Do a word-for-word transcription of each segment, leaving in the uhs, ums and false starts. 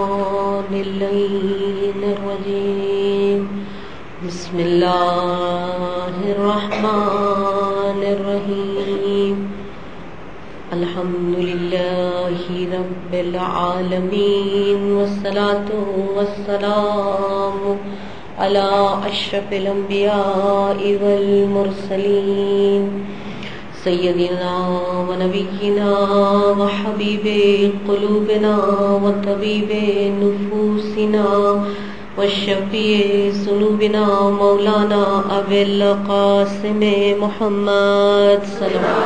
الشيطان اللعين الرجيم بسم الله الرحمن الرحيم الحمد لله رب العالمين والصلاة والسلام على أشرف الأنبياء والمرسلين سيدنا ونبينا وحبيب قلوبنا وطبيب نفوسنا والشفيع ذنوبنا مولانا أبي القاسم محمد صلى الله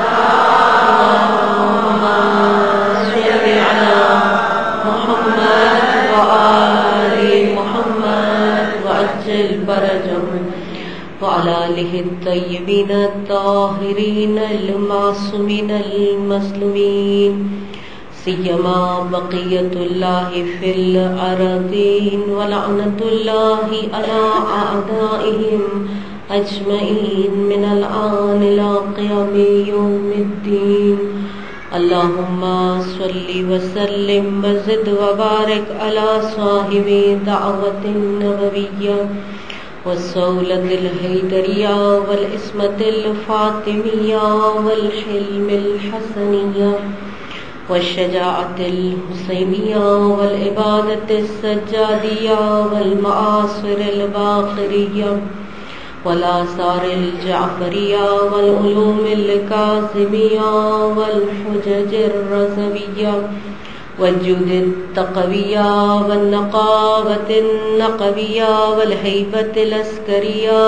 على محمد وآل محمد وعجل فرجهم وعلى آله الطيبين الطاهرين المعصومين المظلومين سيما بقية الله في الأرضين ولعنة الله على أعدائهم أجمعين من الآن إلى قيام يوم الدين اللهم صل وسلم وزد وبارك على صاحب دعوة النبوية والصولة الحيدرية والعصمة الفاطمية والحلم الحسنية والشجاعة الحسينية والعبادة السجادية والمعاصر الباقرية والآثار الجعفرية والعلوم الكاظمية والحجج الرضوية والجود التقوية والنقاوة النقوية والهيبة العسكرية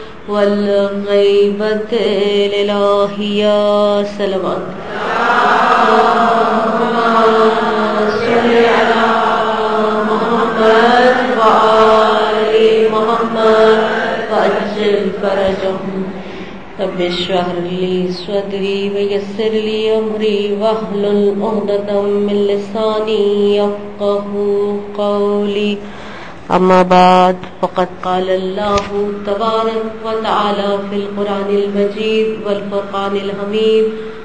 والغيبة الإلهية صلوات اللهم صل على محمد وآل محمد وعجل فرجهم رب اشرح لي صدري ويسر لي أمري واحلل عقدة من لساني يفقهوا قولي أما بعد فقد قال الله تبارك وتعالى في القرآن المجيد والفرقان الحميد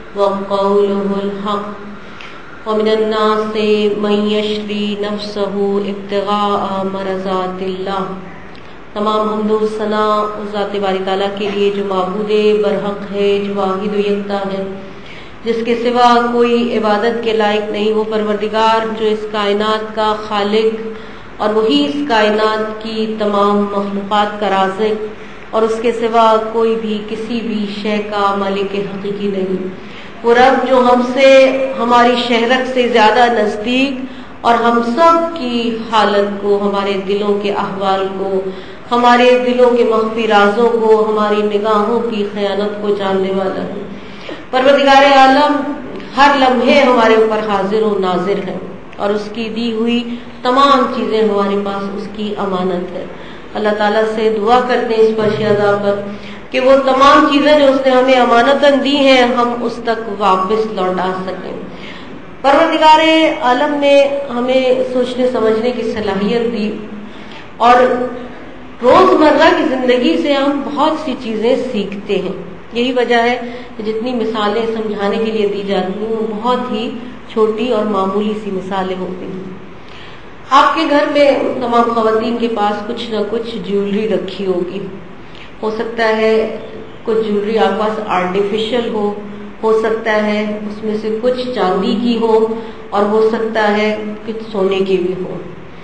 وقوله الحق ومن الناس من يشري نفسه ابتغاء مرضات الله. تمام حمد و ثنا اس ذات باری تعالیٰ کے لیے جو معبود برحق ہے، جو واحد و یکتا ہے، جس کے سوا کوئی عبادت کے لائق نہیں. وہ پروردگار جو اس کائنات کا خالق اور وہی اس کائنات کی تمام مخلوقات کا رازق، اور اس کے سوا کوئی بھی کسی بھی شے کا مالک حقیقی نہیں. وہ رب جو ہم سے ہماری شہرت سے زیادہ نزدیک اور ہم سب کی حالت کو، ہمارے دلوں کے احوال کو، ہمارے دلوں کے مخفی رازوں کو، ہماری نگاہوں کی خیانت کو جاننے والا ہے. پروردگار عالم ہر لمحے ہمارے اوپر حاضر و ناظر ہے، اور اس کی دی ہوئی تمام چیزیں ہمارے پاس اس کی امانت ہے. اللہ تعالیٰ سے دعا کرتے ہیں اس پرشیادہ پر کہ وہ تمام چیزیں جو اس نے ہمیں امانتاً دی ہیں ہم اس تک واپس لوٹا سکیں. پروردگار عالم نے ہمیں سوچنے سمجھنے کی صلاحیت دی، اور روزمرہ کی زندگی سے ہم بہت سی چیزیں سیکھتے ہیں. یہی وجہ ہے کہ جتنی مثالیں سمجھانے کے لیے دی جاتی ہیں وہ بہت ہی چھوٹی اور معمولی سی مثالیں ہوتی ہیں. آپ کے گھر میں تمام خواتین کے پاس کچھ نہ کچھ جیولری رکھی ہوگی. ہو سکتا ہے کچھ جیولری آپ پاس آرٹیفیشل ہو ہو سکتا ہے اس میں سے کچھ چاندی کی ہو، اور ہو سکتا ہے کچھ سونے کی بھی ہو.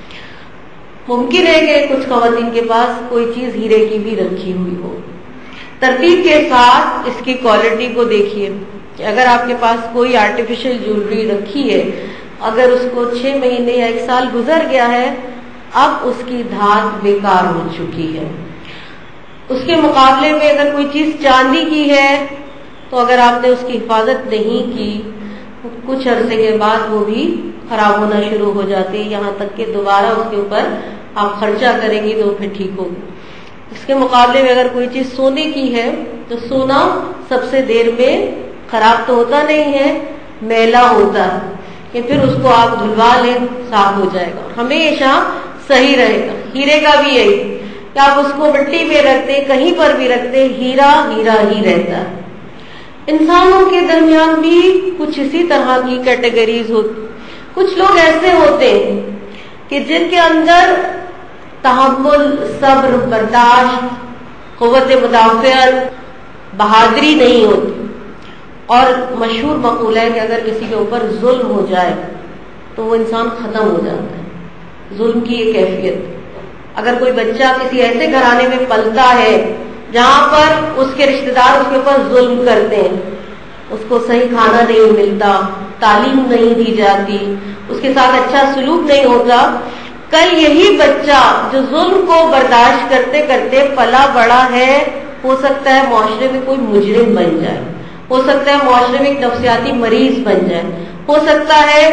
ممکن ہے کہ کچھ خواتین کے پاس کوئی چیز ہیرے کی بھی رکھی ہوئی ہو. ترتیب کے ساتھ اس کی کوالٹی کو دیکھیے کہ اگر آپ کے پاس کوئی آرٹیفیشل جیولری رکھی ہے، اگر اس کو چھ مہینے یا ایک سال گزر گیا ہے، اب اس کی دھات بیکار ہو چکی ہے. اس کے مقابلے میں اگر کوئی چیز چاندی کی ہے تو اگر آپ نے اس کی حفاظت نہیں کی، کچھ عرصے کے بعد وہ بھی خراب ہونا شروع ہو جاتی ہے، یہاں تک کہ دوبارہ اس کے اوپر آپ خرچہ کریں گی تو پھر ٹھیک ہوگی. اس کے مقابلے میں اگر کوئی چیز سونے کی ہے تو سونا سب سے دیر میں خراب تو ہوتا نہیں ہے، میلا ہوتا ہے کہ پھر اس کو آپ دھلوا لیں صاف ہو جائے گا، ہمیشہ صحیح رہے گا. ہیرے کا بھی یہی کہ آپ اس کو مٹی میں رکھتے، کہیں پر بھی رکھتے، ہیرا ہیرا ہی رہتا ہے. انسانوں کے درمیان بھی کچھ اسی طرح کی کیٹیگریز ہوتی. کچھ لوگ ایسے ہوتے ہیں کہ جن کے اندر تحمل، صبر، برداشت، قوت مدافعت، بہادری نہیں ہوتی. اور مشہور مقولہ ہے کہ اگر کسی کے اوپر ظلم ہو جائے تو وہ انسان ختم ہو جاتا ہے. ظلم کی یہ کیفیت. اگر کوئی بچہ کسی ایسے گھرانے میں پلتا ہے جہاں پر اس کے رشتہ دار اس کے اوپر ظلم کرتے ہیں، اس کو صحیح کھانا نہیں ملتا، تعلیم نہیں دی جاتی، اس کے ساتھ اچھا سلوک نہیں ہوتا، کل یہی بچہ جو ظلم کو برداشت کرتے کرتے پلا بڑا ہے، ہو سکتا ہے معاشرے میں کوئی مجرم بن جائے، ہو سکتا ہے معاشرے میں ایک نفسیاتی مریض بن جائے، ہو سکتا ہے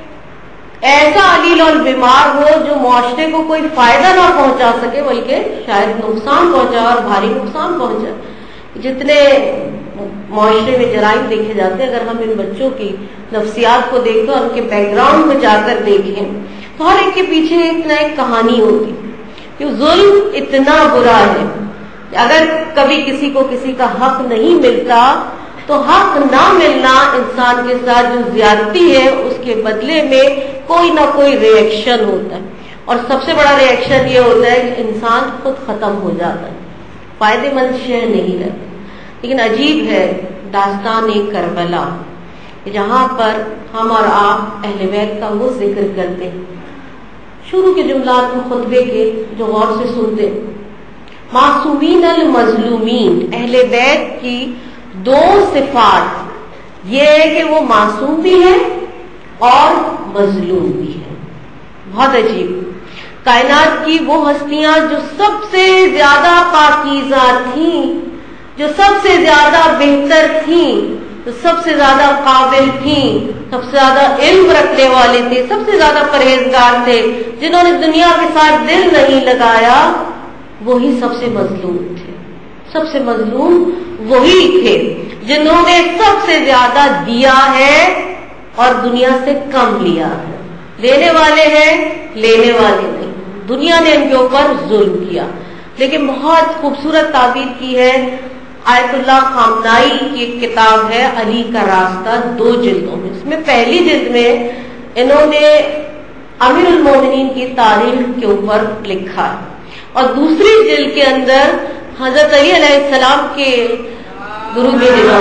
ایسا علیل اور بیمار ہو جو معاشرے کو کوئی فائدہ نہ پہنچا سکے بلکہ شاید نقصان پہنچا اور بھاری نقصان پہنچا. جتنے معاشرے میں جرائم دیکھے جاتے ہیں، اگر ہم ان بچوں کی نفسیات کو دیکھیں اور ان کے بیک گراؤنڈ میں جا کر دیکھیں تو ہر ایک کے پیچھے ایک نہ ایک کہانی ہوتی کہ ظلم اتنا برا ہے. اگر کبھی کسی کو کسی کا حق نہیں ملتا تو حق نہ ملنا انسان کے ساتھ جو زیادتی ہے اس کے بدلے میں کوئی نہ کوئی ری ایکشن ہوتا ہے، اور سب سے بڑا ری ایکشن یہ ہوتا ہے کہ انسان خود ختم ہو جاتا ہے، فائدے مند شے نہیں رہتا. لیکن عجیب ہے داستان کربلا جہاں پر ہم اور آپ اہل بیت کا وہ ذکر کرتے ہیں. شروع کے جملات میں خطبے کے جو غور سے سنتے، معصومین المظلومین، اہل بیت کی دو صفات یہ ہے کہ وہ معصوم بھی ہے اور مظلوم بھی ہے. بہت عجیب. کائنات کی وہ ہستیاں جو سب سے زیادہ پاکیزہ تھیں، جو سب سے زیادہ بہتر تھیں، جو سب سے زیادہ قابل تھیں، سب سے زیادہ علم رکھنے والے تھے، سب سے زیادہ پرہیزگار تھے، جنہوں نے دنیا کے ساتھ دل نہیں لگایا، وہی سب سے مظلوم تھے. سب سے مظلوم وہی تھے جنہوں نے سب سے زیادہ دیا ہے اور دنیا سے کم لیا ہے. لینے والے ہیں، لینے والے نہیں. دنیا نے ان کے اوپر ظلم کیا. لیکن بہت خوبصورت تعبیر کی ہے آیت اللہ خامنائی کی ایک کتاب ہے علی کا راستہ، دو جلدوں میں. اس میں پہلی جلد میں انہوں نے امیر المومنین کی تاریخ کے اوپر لکھا ہے، اور دوسری جلد کے اندر حضرت علی علیہ السلام کے درود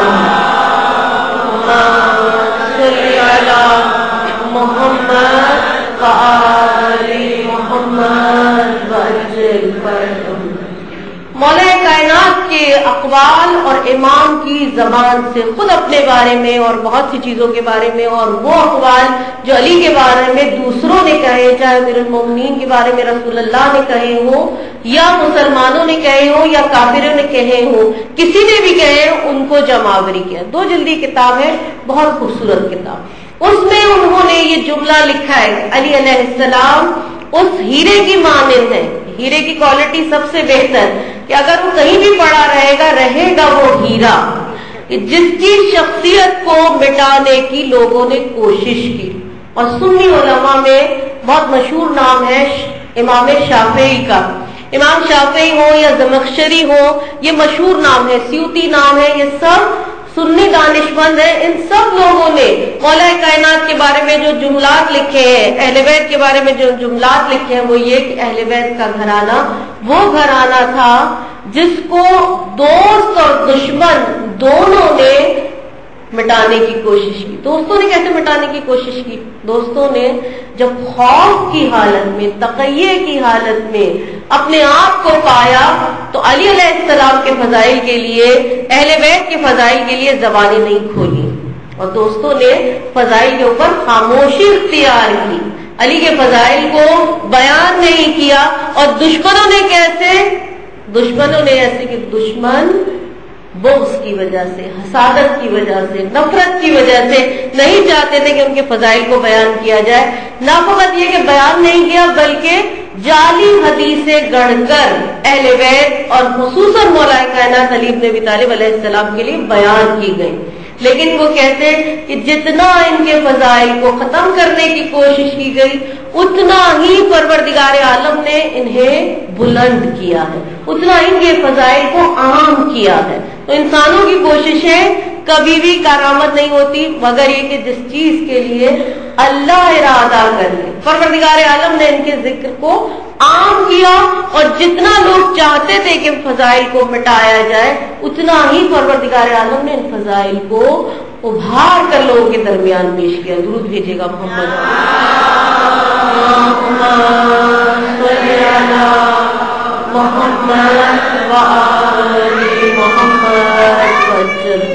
محمد محمد مولا کائنات کے اقوال اور امام کی زبان سے خود اپنے بارے میں اور بہت سی چیزوں کے بارے میں، اور وہ اقوال جو علی کے بارے میں دوسروں نے کہے، چاہے امیر المومنین کے بارے میں رسول اللہ نے کہے ہوں یا مسلمانوں نے کہے ہوں یا کافروں نے کہے ہوں، کسی نے بھی کہے، ان کو جمع کیا. دو جلدی کتاب ہے، بہت خوبصورت کتاب. اس میں انہوں نے یہ جملہ لکھا ہے علی علیہ السلام اس ہیرے کی مانند ہے. ہیرے کی کوالٹی سب سے بہتر کہ اگر وہ کہیں بھی پڑا رہے گا رہے گا وہ ہیرا، جس کی شخصیت کو مٹانے کی لوگوں نے کوشش کی. اور سنی علماء میں بہت مشہور نام ہے امام شافعی کا. امام شافعی ہو یا زمخشری ہو، یہ مشہور نام ہے، سیوطی نام ہے، یہ سب سنی دانشمند ہیں. ان سب لوگوں نے مولا کائنات کے بارے میں جو جملات لکھے ہیں، اہل بیت کے بارے میں جو جملات لکھے ہیں، وہ یہ کہ اہل بیت کا گھرانہ وہ گھرانہ تھا جس کو دوست اور دشمن دونوں نے مٹانے کی کوشش کی. دوستوں نے کیسے مٹانے کی کوشش کی؟ دوستوں نے جب خوف کی حالت میں، تقیے کی حالت میں اپنے آپ کو پایا تو علی علیہ السلام کے فضائل کے لیے، اہل بیت کے فضائل کے لیے زبانیں نہیں کھولی، اور دوستوں نے فضائل کے اوپر خاموشی اختیار کی، علی کے فضائل کو بیان نہیں کیا. اور دشمنوں نے کیسے؟ دشمنوں نے ایسے کہ دشمن بغض کی وجہ سے، حسادت کی وجہ سے، نفرت کی وجہ سے نہیں چاہتے تھے کہ ان کے فضائل کو بیان کیا جائے. نہ فقط یہ کہ بیان نہیں کیا بلکہ جعلی حدیثیں گڑھ کر اہل بیت اور خصوصاً مولا کائنات علی بن ابی طالب علیہ السلام کے لیے بیان کی گئی. لیکن وہ کہتے کہ جتنا ان کے فضائل کو ختم کرنے کی کوشش کی گئی اتنا ہی پروردگار عالم نے انہیں بلند کیا ہے، اتنا ان کے فضائل کو عام کیا ہے. تو انسانوں کی کوششیں کبھی بھی کارآمد نہیں ہوتی مگر یہ کہ جس چیز کے لیے اللہ ارادہ کر لے. پروردگار عالم نے ان کے ذکر کو عام کیا اور جتنا لوگ چاہتے تھے کہ فضائل کو مٹایا جائے اتنا ہی پروردگار عالم نے ان فضائل کو ابھار کر لوگوں کے درمیان پیش کیا. درود بھیجیے گا محمد محمد وآل محمد وسلم.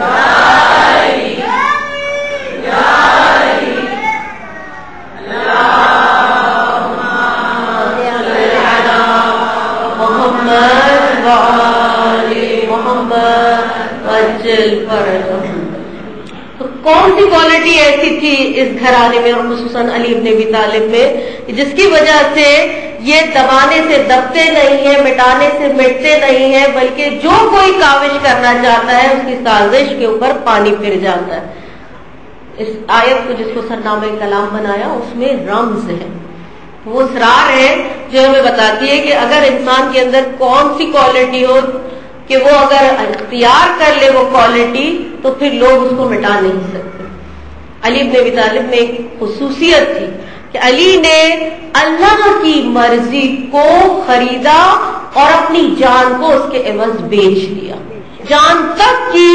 تو کون سی کوالٹی ایسی تھی اس گھرانے میں اور خصوصاً علی ابن ابی طالب میں جس کی وجہ سے یہ دبانے سے دبتے نہیں ہیں, مٹانے سے مٹتے نہیں ہیں, بلکہ جو کوئی کاوش کرنا چاہتا ہے اس کی سازش کے اوپر پانی پھر جاتا ہے. اس آیت کو جس کو سرنامہ کلام بنایا اس میں رمز ہے, وہ اسرار ہے جو ہمیں بتاتی ہے کہ اگر انسان کے اندر کون سی کوالٹی ہو کہ وہ اگر اختیار کر لے وہ کوالٹی تو پھر لوگ اس کو مٹا نہیں سکتے. علی ابن ابی طالب میں ایک خصوصیت تھی کہ علی نے اللہ کی مرضی کو خریدا اور اپنی جان کو اس کے عوض بیچ دیا. جان تک کی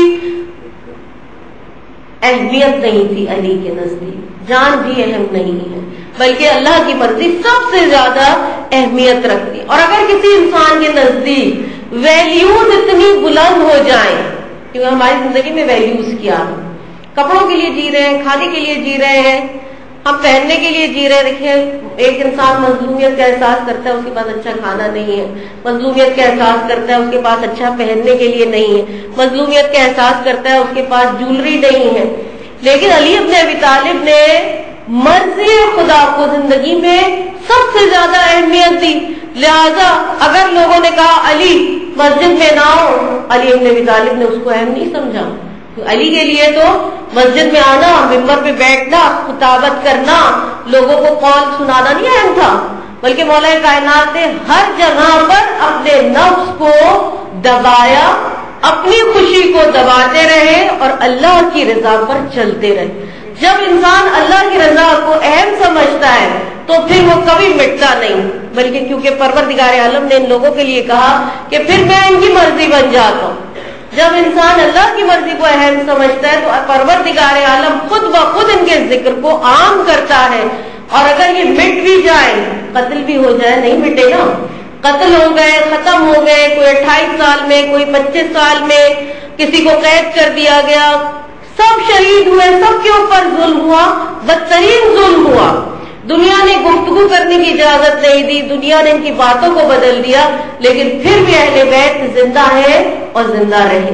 اہمیت نہیں تھی علی کے نزدیک, جان بھی اہم نہیں ہے بلکہ اللہ کی مرضی سب سے زیادہ اہمیت رکھتی. اور اگر کسی انسان کے نزدیک ویلیوز اتنی بلند ہو جائیں, کیونکہ ہماری زندگی میں ویلیوز کیا ہے, کپڑوں کے لیے جی رہے ہیں, کھانے کے لیے جی رہے ہیں, ہم پہننے کے لیے جی رہے ہیں. دیکھیں ایک انسان مظلومیت کا احساس کرتا ہے اس کے پاس اچھا کھانا نہیں ہے, مظلومیت کا احساس کرتا ہے اس کے پاس اچھا پہننے کے لیے نہیں ہے, مظلومیت کا احساس کرتا ہے اس کے پاس جولری نہیں ہے. لیکن علی ابن ابی طالب نے مرضی خدا کو زندگی میں سب سے زیادہ اہمیت دی. لہذا اگر لوگوں نے کہا علی مسجد میں نہ آؤ, علی ابن ابی طالب نے اس کو اہم نہیں سمجھا. علی کے لیے تو مسجد میں آنا, ممبر پہ بیٹھنا, خطابت کرنا, لوگوں کو قول سنانا نہیں اہم تھا, بلکہ مولا کائنات نے ہر جگہ پر اپنے نفس کو دبایا, اپنی خوشی کو دباتے رہے اور اللہ کی رضا پر چلتے رہے. جب انسان اللہ کی رضا کو اہم سمجھتا ہے تو پھر وہ کبھی مٹتا نہیں, بلکہ کیونکہ پروردگار عالم نے ان لوگوں کے لیے کہا کہ پھر میں ان کی مرضی بن جاتا ہوں. جب انسان اللہ کی مرضی کو اہم سمجھتا ہے تو پروردگار عالم خود بخود ان کے ذکر کو عام کرتا ہے. اور اگر یہ مٹ بھی جائے, قتل بھی ہو جائے, نہیں مٹے نا, قتل ہو گئے, ختم ہو گئے, کوئی اٹھائیس سال میں, کوئی پچیس سال میں, کسی کو قید کر دیا گیا, سب شہید ہوئے, سب کے اوپر ظلم ہوا, بدترین ظلم ہوا. دنیا نے گفتگو کرنے کی اجازت نہیں دی, دنیا نے ان کی باتوں کو بدل دیا, لیکن پھر بھی اہل بیت زندہ ہے اور زندہ رہے.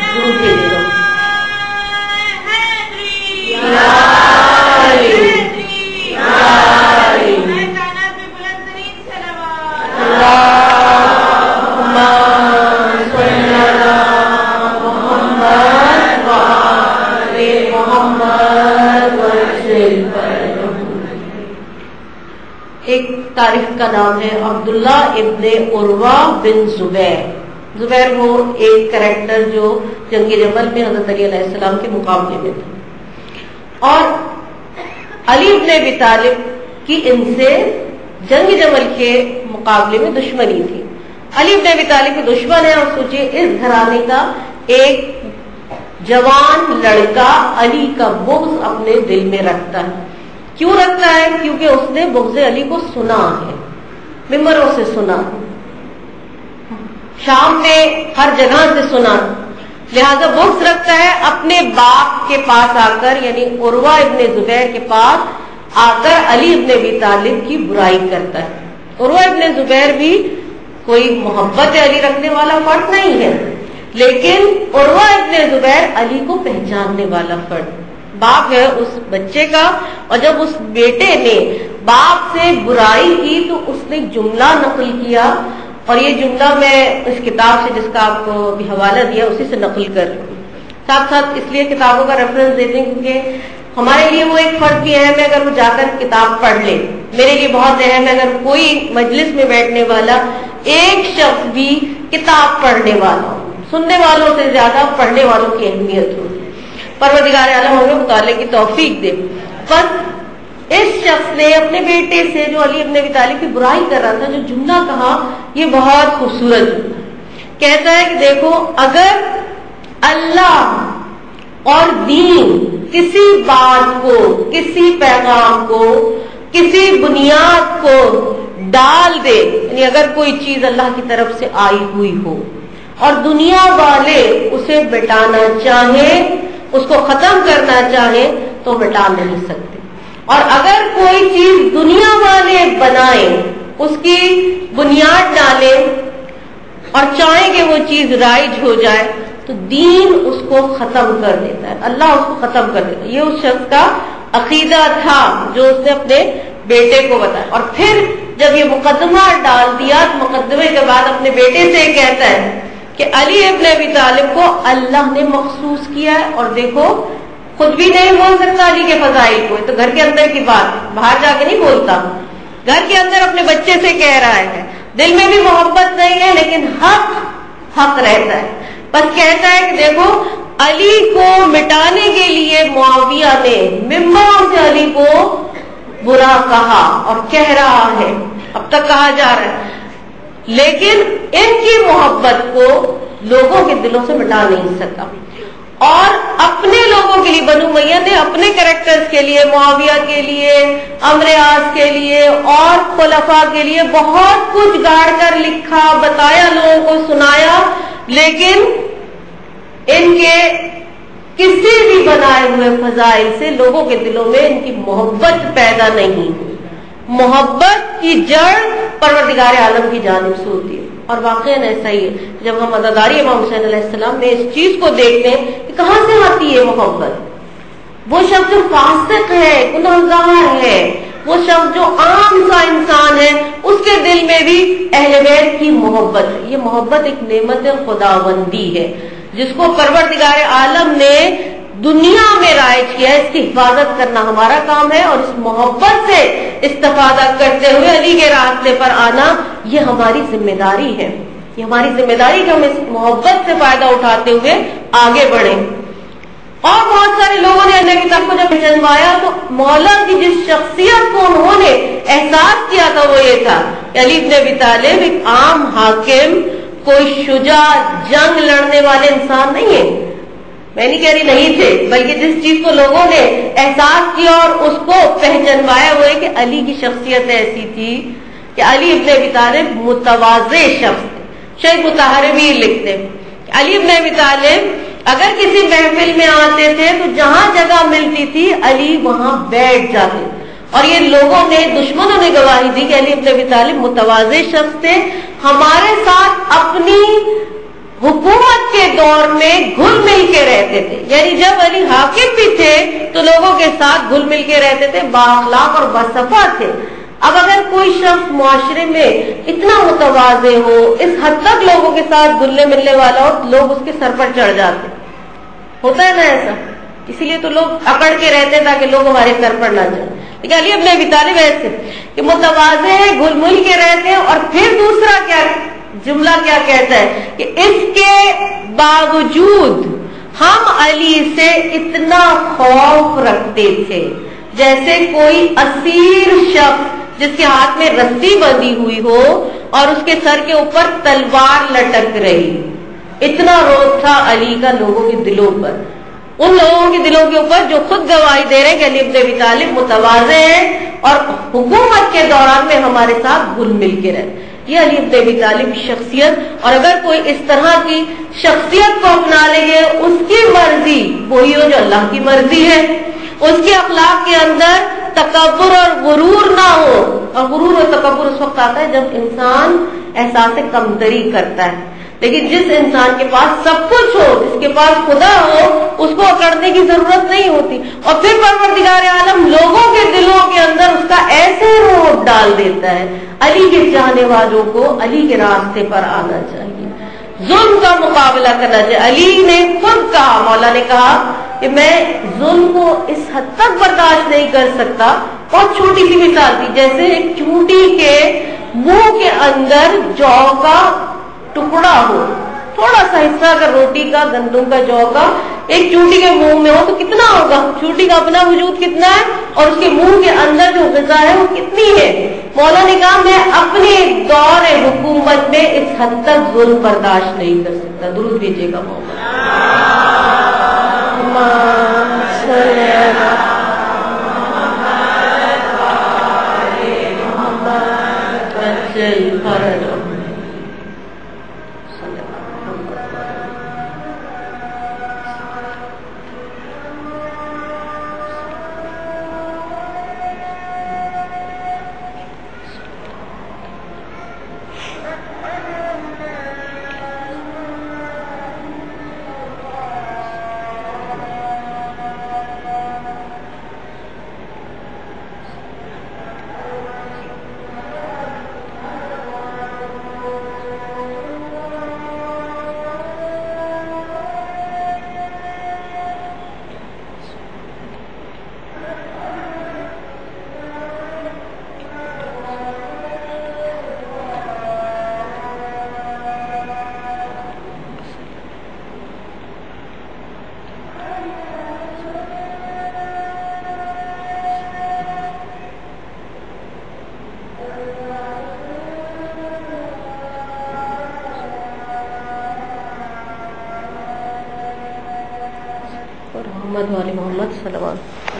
ایک تاریخ کا نام ہے عبداللہ ابن عروہ بن زبیر. زبیر وہ ایک کریکٹر جو جنگ جمل میں حضرت علی علیہ السلام کے مقابلے میں تھا, اور علی ابن ابی طالب کی ان سے جنگ جمل کے مقابلے میں دشمنی تھی. علی ابن ابی طالب کے دشمن ہے, اور سوچئے اس گھرانے کا ایک جوان لڑکا علی کا بغض اپنے دل میں رکھتا ہے. کیوں رکھتا ہے؟ کیونکہ اس نے بغض علی کو سنا ہے, ممبروں سے سنا, شام میں ہر جگہ سے سنا, لہذا بغض رکھتا ہے. اپنے باپ کے پاس آ کر, یعنی عروہ ابن زبیر کے پاس آ کر علی ابن ابی طالب کی برائی کرتا ہے. عروہ ابن زبیر بھی کوئی محبت علی رکھنے والا فرد نہیں ہے, لیکن عروہ ابن زبیر علی کو پہچاننے والا فرد, باپ ہے اس بچے کا. اور جب اس بیٹے نے باپ سے برائی کی تو اس نے جملہ نقل کیا, اور یہ جملہ میں اس کتاب سے جس کا آپ کو بھی حوالہ دیا اسی سے نقل کر رہی ہوں. ساتھ ساتھ اس لیے کتابوں کا ریفرنس دیتے ہیں کیونکہ ہمارے لیے وہ ایک فرد بھی اہم ہے اگر وہ جا کر کتاب پڑھ لے. میرے لیے بہت اہم ہے اگر کوئی مجلس میں بیٹھنے والا ایک شخص بھی کتاب پڑھنے والا ہو. سننے والوں سے زیادہ پڑھنے والوں کی اہمیت ہوتی ہے. پروردگار عالم ہمیں مطالعے کی توفیق دے. بس اس شخص نے اپنے بیٹے سے جو علی ابن ابی طالب کی برائی کر رہا تھا جو جملہ کہا یہ بہت خوبصورت جملہ. کہتا ہے کہ دیکھو اگر اللہ اور دین کسی بات کو کسی پیغام کو کسی بنیاد کو ڈال دے، یعنی اگر کوئی چیز اللہ کی طرف سے آئی ہوئی ہو اور دنیا والے اسے مٹانا چاہیں، اس کو ختم کرنا چاہیں تو مٹا نہیں سکتے. اور اگر کوئی چیز دنیا والے بنائیں، اس کی بنیاد ڈالیں اور چاہیں کہ وہ چیز رائج ہو جائے تو دین اس کو ختم کر دیتا ہے، اللہ اس کو ختم کر دیتا ہے. یہ اس شخص کا عقیدہ تھا جو اس نے اپنے بیٹے کو بتایا. اور پھر جب یہ مقدمہ ڈال دیا تو مقدمے کے بعد اپنے بیٹے سے کہتا ہے کہ علی ابن ابی طالب کو اللہ نے مخصوص کیا ہے. اور دیکھو خود بھی نہیں بول سکتا علی کے فضائل کو، تو گھر کے اندر کی بات باہر جا کے نہیں بولتا، گھر کے اندر اپنے بچے سے کہہ رہا ہے. دل میں بھی محبت نہیں ہے لیکن حق حق رہتا ہے. بس کہتا ہے کہ دیکھو علی کو مٹانے کے لیے معاویہ نے ممبروں سے علی کو برا کہا اور کہہ رہا ہے، اب تک کہا جا رہا ہے، لیکن ان کی محبت کو لوگوں کے دلوں سے مٹا نہیں سکا. اور اپنے لوگوں کے لیے بنو امیہ نے اپنے کریکٹرز کے لیے، معاویہ کے لیے، عمرو عاص کے لیے اور خلفاء کے لیے بہت کچھ گاڑ کر لکھا، بتایا، لوگوں کو سنایا، لیکن ان کے کسی بھی بنائے ہوئے فضائل سے لوگوں کے دلوں میں ان کی محبت پیدا نہیں ہوئی. محبت کی جڑ پروردگار عالم کی جانب سے ہوتی ہے. اور واقعاً ایسا ہی ہے. جب ہم عزاداری امام حسین علیہ السلام میں اس چیز کو دیکھتے ہیں کہ کہاں سے آتی ہے محبت، وہ شخص جو فاسق ہے، گنہگار ہے، وہ شخص جو عام سا انسان ہے، اس کے دل میں بھی اہل بیت کی محبت ہے. یہ محبت ایک نعمت خداوندی ہے جس کو پروردگار عالم نے دنیا میں رائج کیا ہے. اس کی حفاظت کرنا ہمارا کام ہے اور اس محبت سے استفادہ کرتے ہوئے علی کے راستے پر آنا یہ ہماری ذمہ داری ہے. یہ ہماری ذمہ داری کہ ہم اس محبت سے فائدہ اٹھاتے ہوئے آگے بڑھیں. اور بہت سارے لوگوں نے اللہ کی طرف کو جب پہچانوایا تو مولا کی جس شخصیت کو انہوں نے احساس کیا تھا وہ یہ تھا کہ علی ابن ابی طالب ایک عام حاکم، کوئی شجاع جنگ لڑنے والے انسان نہیں ہے. میں نہیں کہہ رہی نہیں تھے، بلکہ جس چیز کو لوگوں نے احساس کیا اور اس کو پہچانوایا وہ ہے کہ علی کی شخصیت ایسی تھی کہ علی ابن ابی طالب متواضع شخص تھے. شیخ مطہر لکھتے ہیں کہ علی ابن ابی طالب اگر کسی محفل میں آتے تھے تو جہاں جگہ ملتی تھی علی وہاں بیٹھ جاتے. اور یہ لوگوں نے، دشمنوں نے گواہی دی کہ علی ابن ابی طالب متواضع شخص تھے، ہمارے ساتھ اپنی حکومت کے دور میں گھل مل کے رہتے تھے. یعنی جب علی حاکم بھی تھے تو لوگوں کے ساتھ گھل مل کے رہتے تھے، بااخلاق اور باصفا تھے. اب اگر کوئی شخص معاشرے میں اتنا متواضع ہو، اس حد تک لوگوں کے ساتھ گھلنے ملنے والا ہو تو لوگ اس کے سر پر چڑھ جاتے. ہوتا ہے نا ایسا؟ اسی لیے تو لوگ اکڑ کے رہتے تاکہ لوگ ہمارے سر پر نہ جائیں. لیکن علی ابن ابی طالب ایسے کہ متواضع ہے، گھل مل کے رہتے ہیں. اور پھر دوسرا کیا جملہ کیا کہتا ہے کہ اس کے باوجود ہم علی سے اتنا خوف رکھتے تھے جیسے کوئی اسیر شخص جس کے ہاتھ میں رسی بندھی ہوئی ہو اور اس کے سر کے اوپر تلوار لٹک رہی. اتنا روب تھا علی کا لوگوں کے دلوں پر، ان لوگوں کے دلوں کے اوپر جو خود گواہی دے رہے ہیں کہ علی ابن ابی طالب متواضع ہے اور حکومت کے دوران میں ہمارے ساتھ گھل مل کے رہے. یہ علی ابن ابی طالب کی شخصیت. اور اگر کوئی اس طرح کی شخصیت کو اپنا لے، اس کی مرضی وہی ہو جو اللہ کی مرضی ہے، اس کے اخلاق کے اندر تکبر اور غرور نہ ہو. اور غرور اور تکبر اس وقت آتا ہے جب انسان احساس کمتری کرتا ہے. لیکن جس انسان کے پاس سب کچھ ہو، جس کے پاس خدا ہو، اس کو اکڑنے کی ضرورت نہیں ہوتی. اور پھر پروردگار عالم لوگوں کے دلوں کے اندر اس کا ایسے روب ڈال دیتا ہے. علی کے چاہنے والوں کو علی کے راستے پر آنا چاہیے، ظلم کا مقابلہ کرنا چاہیے. علی نے خود کہا، مولا نے کہا کہ میں ظلم کو اس حد تک برداشت نہیں کر سکتا. بہت چھوٹی سی مثال تھی، جیسے ایک چونٹی کے منہ کے اندر جو کا ٹکڑا ہو، تھوڑا سا حصہ اگر روٹی کا، گندم کا، جو کا ایک چونٹی کے منہ میں ہو تو کتنا ہوگا؟ چونٹی کا اپنا وجود کتنا ہے اور اس کے منہ کے اندر جو غذا ہے وہ کتنی ہے؟ مولا نے کہا میں اپنے دور حکومت میں اس حد تک ظلم برداشت نہیں کر سکتا. درود بھیجیے گا محمد. محمد والے محمد صلوات.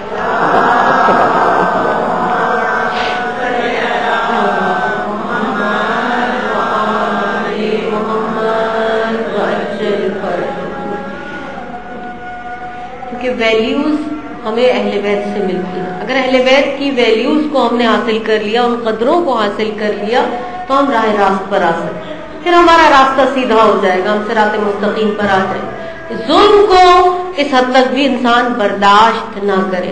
کیونکہ ویلیوز ہمیں اہل بیت سے ملتی ہیں. اگر اہل بیت کی ویلیوز کو ہم نے حاصل کر لیا، ان قدروں کو حاصل کر لیا تو ہم راہ راست پر آ سکتے ہیں. پھر ہمارا راستہ سیدھا ہو جائے گا، ہم صراط مستقیم پر آ جائیں گے. ظلم کو اس حد تک بھی انسان برداشت نہ کرے،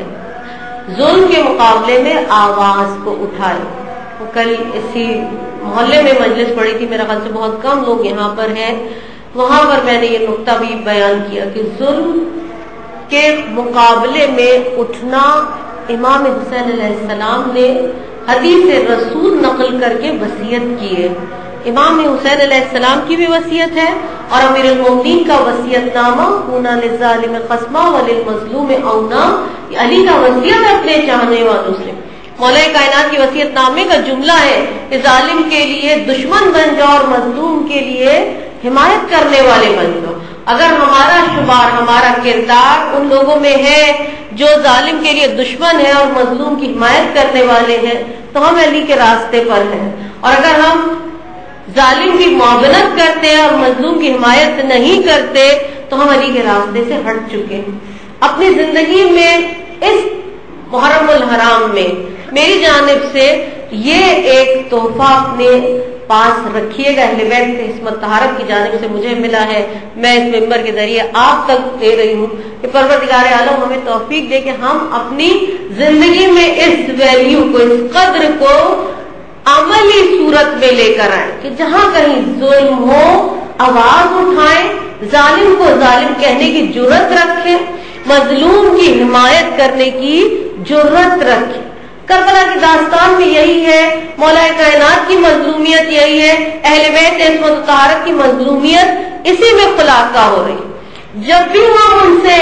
ظلم کے مقابلے میں آواز کو اٹھائے. کل اسی محلے میں مجلس پڑی تھی، میرا خیال سے بہت کم لوگ یہاں پر ہیں، وہاں پر میں نے یہ نقطہ بھی بیان کیا کہ ظلم کے مقابلے میں اٹھنا امام حسین علیہ السلام نے حدیث رسول نقل کر کے وصیت کی ہے. امام حسین علیہ السلام کی بھی وصیت ہے اور امیر المومنین کا وصیت نامہ کونا للظالم قسما وللمظلوم اونا، علی کا وصیت اپنے چاہنے والوں سے. مولا کائنات کی وصیت نامے کا جملہ ہے کہ ظالم کے لیے دشمن بن جاؤ اور مظلوم کے لیے حمایت کرنے والے بن جاؤ. اگر ہمارا شمار، ہمارا کردار ان لوگوں میں ہے جو ظالم کے لیے دشمن ہے اور مظلوم کی حمایت کرنے والے ہیں تو ہم علی کے راستے پر ہیں. اور اگر ہم ظالم کی معاونت کرتے ہیں اور مظلوم کی حمایت نہیں کرتے تو ہم علی کے راستے سے ہٹ چکے ہیں. اپنی زندگی میں اس محرم الحرام میں میری جانب سے یہ ایک تحفہ اپنے پاس رکھیے گا، اہل بیت سے عصمت طہارت کی جانب سے مجھے ملا ہے، میں اس ممبر کے ذریعے آپ تک دے رہی ہوں کہ پروردگار عالم ہمیں توفیق دے کہ ہم اپنی زندگی میں اس ویلیو کو، اس قدر کو عملی صورت میں لے کر آئیں کہ جہاں کہیں ظلم ہو آواز اٹھائیں، ظالم کو ظالم کہنے کی جرت رکھیں، مظلوم کی حمایت کرنے کی جرت رکھیں. کربلا کی داستان میں یہی ہے، مولا کائنات کی مظلومیت یہی ہے، اہل بیت عصمت طہارت کی مظلومیت اسی میں خلاصہ ہو رہی. جب بھی ہم ان سے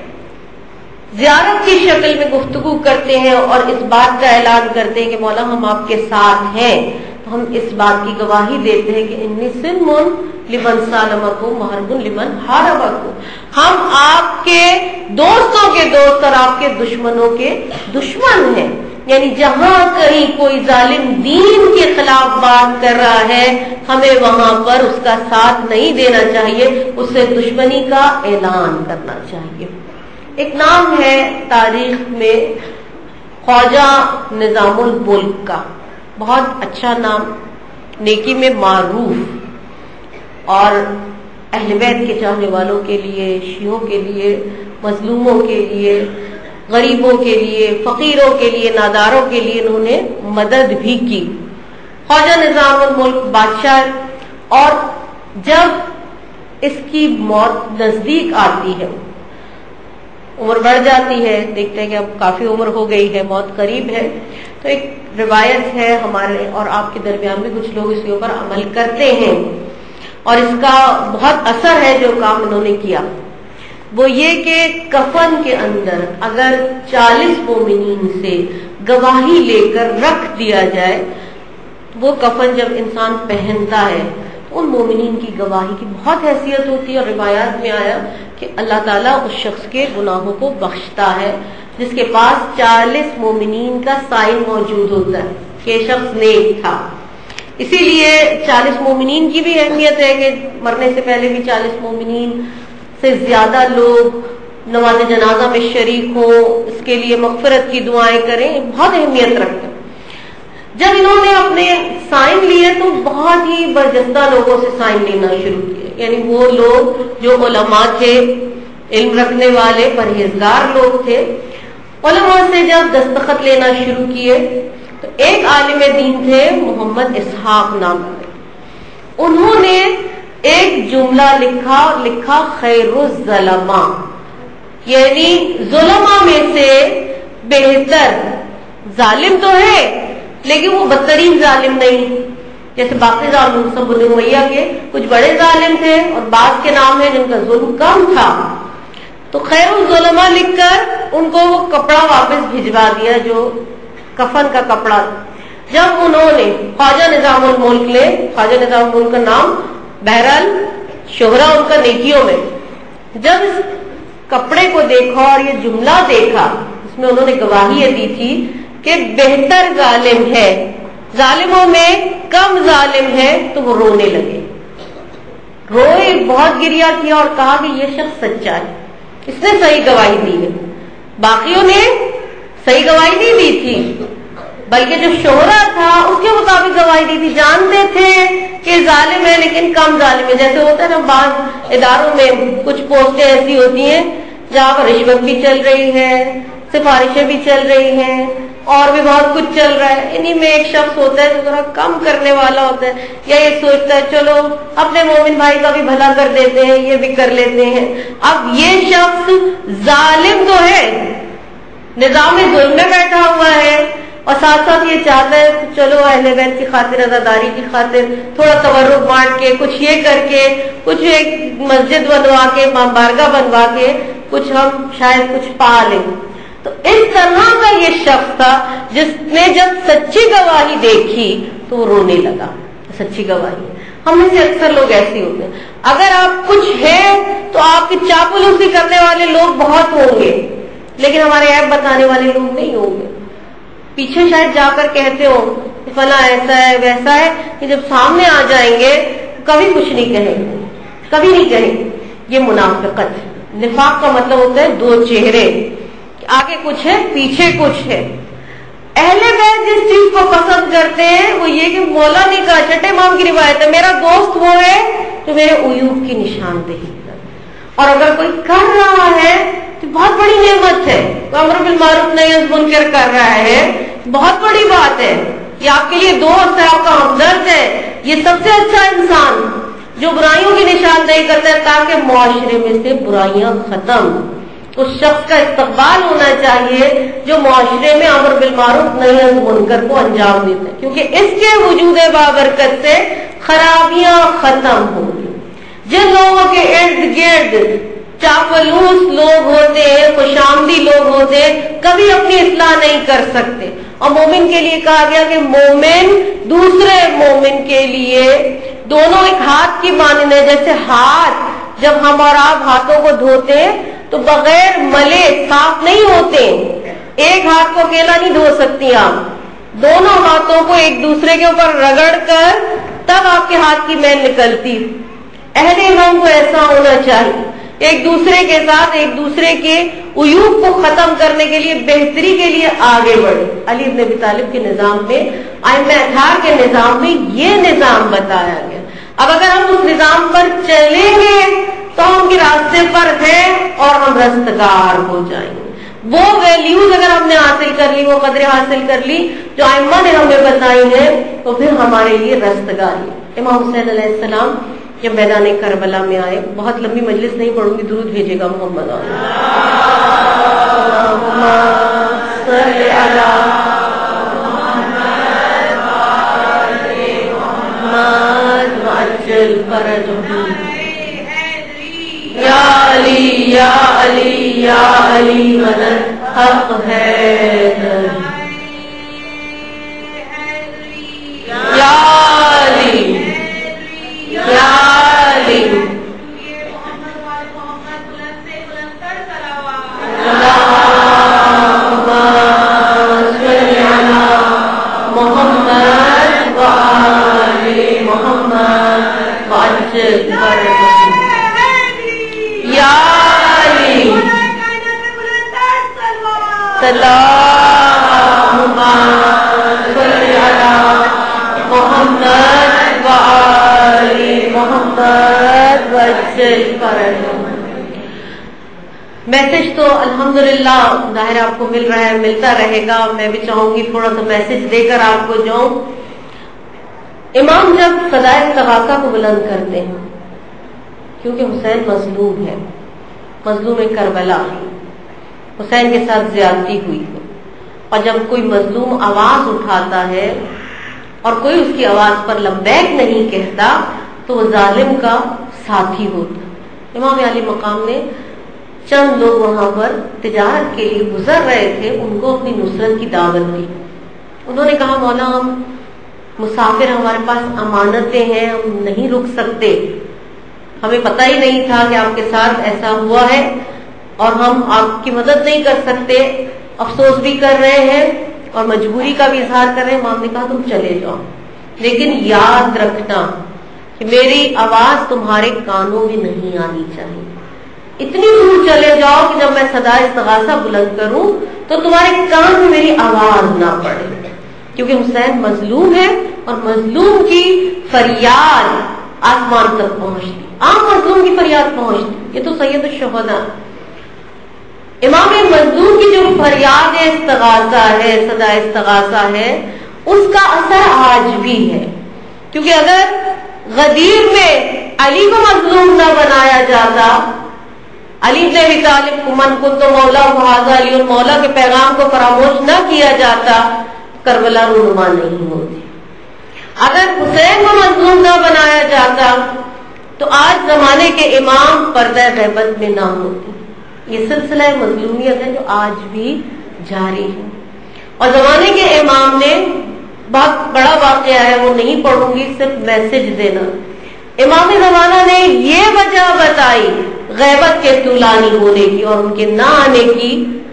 زیارت کی شکل میں گفتگو کرتے ہیں اور اس بات کا اعلان کرتے ہیں کہ مولا ہم آپ کے ساتھ ہیں، تو ہم اس بات کی گواہی دیتے ہیں کہ انی سلم لمن سالمکم محرب لمن حاربکم، ہم آپ کے دوستوں کے دوست اور آپ کے دشمنوں کے دشمن ہیں. یعنی جہاں کہیں کوئی ظالم دین کے خلاف بات کر رہا ہے ہمیں وہاں پر اس کا ساتھ نہیں دینا چاہیے، اس سے دشمنی کا اعلان کرنا چاہیے. ایک نام ہے تاریخ میں خواجہ نظام الملک کا، بہت اچھا نام، نیکی میں معروف، اور اہل بیت کے چاہنے والوں کے لیے، شیعوں کے لیے، مظلوموں کے لیے، غریبوں کے لیے، فقیروں کے لیے، ناداروں کے لیے انہوں نے مدد بھی کی. خواجہ نظام الملک بادشاہ، اور جب اس کی موت نزدیک آتی ہے، عمر بڑھ جاتی ہے، دیکھتے ہیں کہ اب کافی عمر ہو گئی ہے، موت قریب ہے، تو ایک روایت ہے ہمارے اور آپ کے درمیان میں کچھ لوگ اس کے اوپر عمل کرتے ہیں اور اس کا بہت اثر ہے جو کام انہوں نے کیا. وہ یہ کہ کفن کے اندر اگر چالیس مومنین سے گواہی لے کر رکھ دیا جائے، وہ کفن جب انسان پہنتا ہے تو ان مومنین کی گواہی کی بہت حیثیت ہوتی ہے، اور روایات میں آیا کہ اللہ تعالیٰ اس شخص کے گناہوں کو بخشتا ہے جس کے پاس چالیس مومنین کا سائن موجود ہوتا ہے کہ یہ شخص نیک تھا۔ اسی لیے چالیس مومنین کی بھی اہمیت ہے کہ مرنے سے پہلے بھی چالیس مومنین سے زیادہ لوگ نماز جنازہ میں شریک ہوں، اس کے لیے مغفرت کی دعائیں کریں، بہت اہمیت رکھتے ہیں۔ جب انہوں نے اپنے سائن لیے تو بہت ہی برجستہ لوگوں سے سائن لینا شروع کیے، یعنی وہ لوگ جو علماء تھے، علم رکھنے والے پرہیزگار لوگ تھے، علماء سے جب دستخط لینا شروع کیے تو ایک عالم دین تھے محمد اسحاق نام کے، انہوں نے ایک جملہ لکھا لکھا خیر الظلما، یعنی ظلماء میں سے بہتر ظالم تو ہے لیکن وہ بدترین ظالم نہیں، جیسے باقی ظالم سب بنی امیہ کے کچھ بڑے ظالم تھے اور بعض کے نام ہیں جن کا ظلم کم تھا، تو خیر الظلما لکھ کر ان کو وہ کپڑا واپس بھجوا دیا جو کفن کا کپڑا۔ جب انہوں نے خواجہ نظام الملک نے، خواجہ نظام الملک کا نام بہرحال شہرہ ان کا نیکیوں میں، جب اس کپڑے کو دیکھا اور یہ جملہ دیکھا، اس میں انہوں نے گواہی یہ دی تھی کہ بہتر ظالم ہے، ظالموں میں کم ظالم ہے، تو وہ رونے لگے، روئے، بہت گریا کیا اور کہا کہ یہ شخص سچا ہے، اس نے صحیح گواہی دی ہے۔ باقیوں نے صحیح گواہی نہیں دی تھی، بلکہ جو شہرہ تھا اس کے مطابق گواہی دی تھی، جانتے تھے کہ ظالم ہے لیکن کم ظالم ہے۔ جیسے ہوتا ہے نا بعض اداروں میں کچھ پوسٹیں ایسی ہوتی ہیں جہاں پر رشوت بھی چل رہی ہے، سفارشیں بھی چل رہی ہیں، اور بھی بہت کچھ چل رہا ہے، انہی میں ایک شخص ہوتا ہے جو ذرا کم کرنے والا ہوتا ہے، یا یہ سوچتا ہے چلو اپنے مومن بھائی کا بھی بھلا کر دیتے ہیں، یہ بھی کر لیتے ہیں۔ اب یہ شخص ظالم تو ہے، نظام ظلم میں بیٹھا ہوا ہے، اور ساتھ ساتھ یہ چاہتا ہے کہ چلو اہل بیت کی خاطر، عزاداری کی خاطر تھوڑا تورق بانٹ کے، کچھ یہ کر کے، کچھ ایک مسجد بنوا کے، بارگاہ بنوا کے کچھ ہم شاید کچھ پا لیں۔ تو اس طرح کا یہ شخص تھا جس نے جب سچی گواہی دیکھی تو وہ رونے لگا۔ سچی گواہی، ہم میں سے اکثر لوگ ایسے ہوتے ہیں، اگر آپ کچھ ہیں تو آپ کی چاپلوسی کرنے والے لوگ بہت ہوں گے لیکن ہمارے عیب بتانے والے لوگ نہیں ہوں گے، پیچھے شاید جا کر کہتے ہو فلاں ایسا ہے ویسا ہے، کہ جب سامنے آ جائیں گے کبھی کچھ نہیں کہیں گے، کبھی نہیں کہیں گے۔ یہ منافقت ہے۔ نفاق کا مطلب ہوتا ہے دو چہرے، آگے کچھ ہے پیچھے کچھ ہے۔ اہل بیت جس چیز کو پسند کرتے ہیں وہ یہ کہ مولا نے کہا، چھٹے امام کی روایت ہے، میرا دوست وہ ہے تو میرے عیوب کی نشاندہی کر، اور اگر کوئی کر رہا ہے تو بہت بڑی نعمت ہے، امر بالمعروف نہی عن المنکر کر رہا ہے، بہت بڑی بات ہے، یہ آپ کے لیے دوست ہے، آپ کا ہمدرد ہے، یہ سب سے اچھا انسان جو برائیوں کی نشاندہی کرتا ہے تاکہ معاشرے میں سے برائیاں ختم۔ اس شخص کا استقبال ہونا چاہیے جو معاشرے میں امر بالمعروف نہی عن المنکر کو انجام دیتا ہے، کیونکہ اس کے وجود بابرکت سے خرابیاں ختم ہوں گی۔ جن لوگوں کے ارد گرد چاپلوس لوگ ہوتے ہیں، خوشامدی لوگ ہوتے ہیں، کبھی اپنی اصلاح نہیں کر سکتے۔ اور مومن کے لیے کہا گیا کہ مومن دوسرے مومن کے لیے دونوں ایک ہاتھ کی مانند ہے، جیسے ہاتھ جب ہم اور آپ ہاتھوں کو دھوتے ہیں تو بغیر ملے صاف نہیں ہوتے، ایک ہاتھ کو اکیلا نہیں دھو سکتی آپ، دونوں ہاتھوں کو ایک دوسرے کے اوپر رگڑ کر تب آپ کے ہاتھ کی میل نکلتی۔ اہل ایمان کو ایسا ہونا چاہیے، ایک دوسرے کے ساتھ ایک دوسرے کے عیوب کو ختم کرنے کے لیے، بہتری کے لیے آگے بڑھے۔ علی بن ابی طالب کے نظام میں، ائمہ اطہار کے نظام میں یہ نظام بتایا گیا۔ اب اگر ہم اس نظام پر چلیں گے تو ہم کے راستے پر ہیں اور ہم رستگار ہو جائیں گے۔ وہ ویلیوز اگر ہم نے حاصل کر لی، وہ قدریں حاصل کر لی جو ائمہ نے ہمیں بتائی ہیں، تو پھر ہمارے لیے رستگاری۔ امام حسین علیہ السلام جب میدان کربلا میں آئے، بہت لمبی مجلس نہیں پڑھوں گی، درود بھیجے گا محمد یا علی یا علی یا علی مدد حق حیدر یا علی یا علی یا علی اللہم صلی علی محمد و آل محمد وجل فرجهم۔ میسج تو الحمدللہ ظاہر آپ کو مل رہا ہے، ملتا رہے گا۔ میں بھی چاہوں گی تھوڑا سا میسج دے کر آپ کو جاؤں۔ امام جب فدائے استغاثہ کو بلند کرتے ہیں، کیونکہ حسین مظلوم ہے، مظلوم کربلا ہے، حسین کے ساتھ زیادتی ہوئی ہے، اور جب کوئی مظلوم آواز اٹھاتا ہے اور کوئی اس کی آواز پر لبیک نہیں کہتا تو وہ ظالم کا ساتھی ہوتا ہے۔ امام علی مقام نے چند لوگ وہاں پر تجارت کے لیے گزر رہے تھے، ان کو اپنی نصرت کی دعوت دی۔ انہوں نے کہا مولا ہم مسافر، ہمارے پاس امانتیں ہیں، ہم نہیں رک سکتے، ہمیں پتہ ہی نہیں تھا کہ آپ کے ساتھ ایسا ہوا ہے اور ہم آپ کی مدد نہیں کر سکتے، افسوس بھی کر رہے ہیں اور مجبوری کا بھی اظہار کر رہے ہیں۔ امام نے کہا تم چلے جاؤ، لیکن یاد رکھنا کہ میری آواز تمہارے کانوں میں نہیں آنی چاہیے، اتنی دور چلے جاؤ کہ جب میں صدائے استغاثہ بلند کروں تو تمہارے کان میں میری آواز نہ پڑے، کیونکہ حسین مظلوم ہے اور مظلوم کی فریاد آسمان تک پہنچتی، عام مظلوم کی فریاد پہنچتی، یہ تو سید الشہداء۔ امام مظلوم کی جو فریاد استغاثہ ہے، صدائے استغاثہ ہے، اس کا اثر آج بھی ہے، کیونکہ اگر غدیر میں علی کو مظلوم نہ بنایا جاتا، علی بن ابی طالب کو من کنت مولا فہذا علی المولا کے پیغام کو فراموش نہ کیا جاتا، کربلا رونما نہیں ہوتی۔ اگر حسین کو مظلوم نہ بنایا جاتا تو آج زمانے کے امام پردہ غیبت میں نہ ہوتے۔ یہ سلسلہ مظلومیت ہے جو آج بھی جاری ہے، اور زمانے کے امام نے بہت بڑا واقعہ ہے، وہ نہیں پڑھوں گی، صرف میسج دینا۔ امام زمانہ نے یہ وجہ بتائی غیبت کے طولانی ہونے کی اور ان کے نہ آنے کی،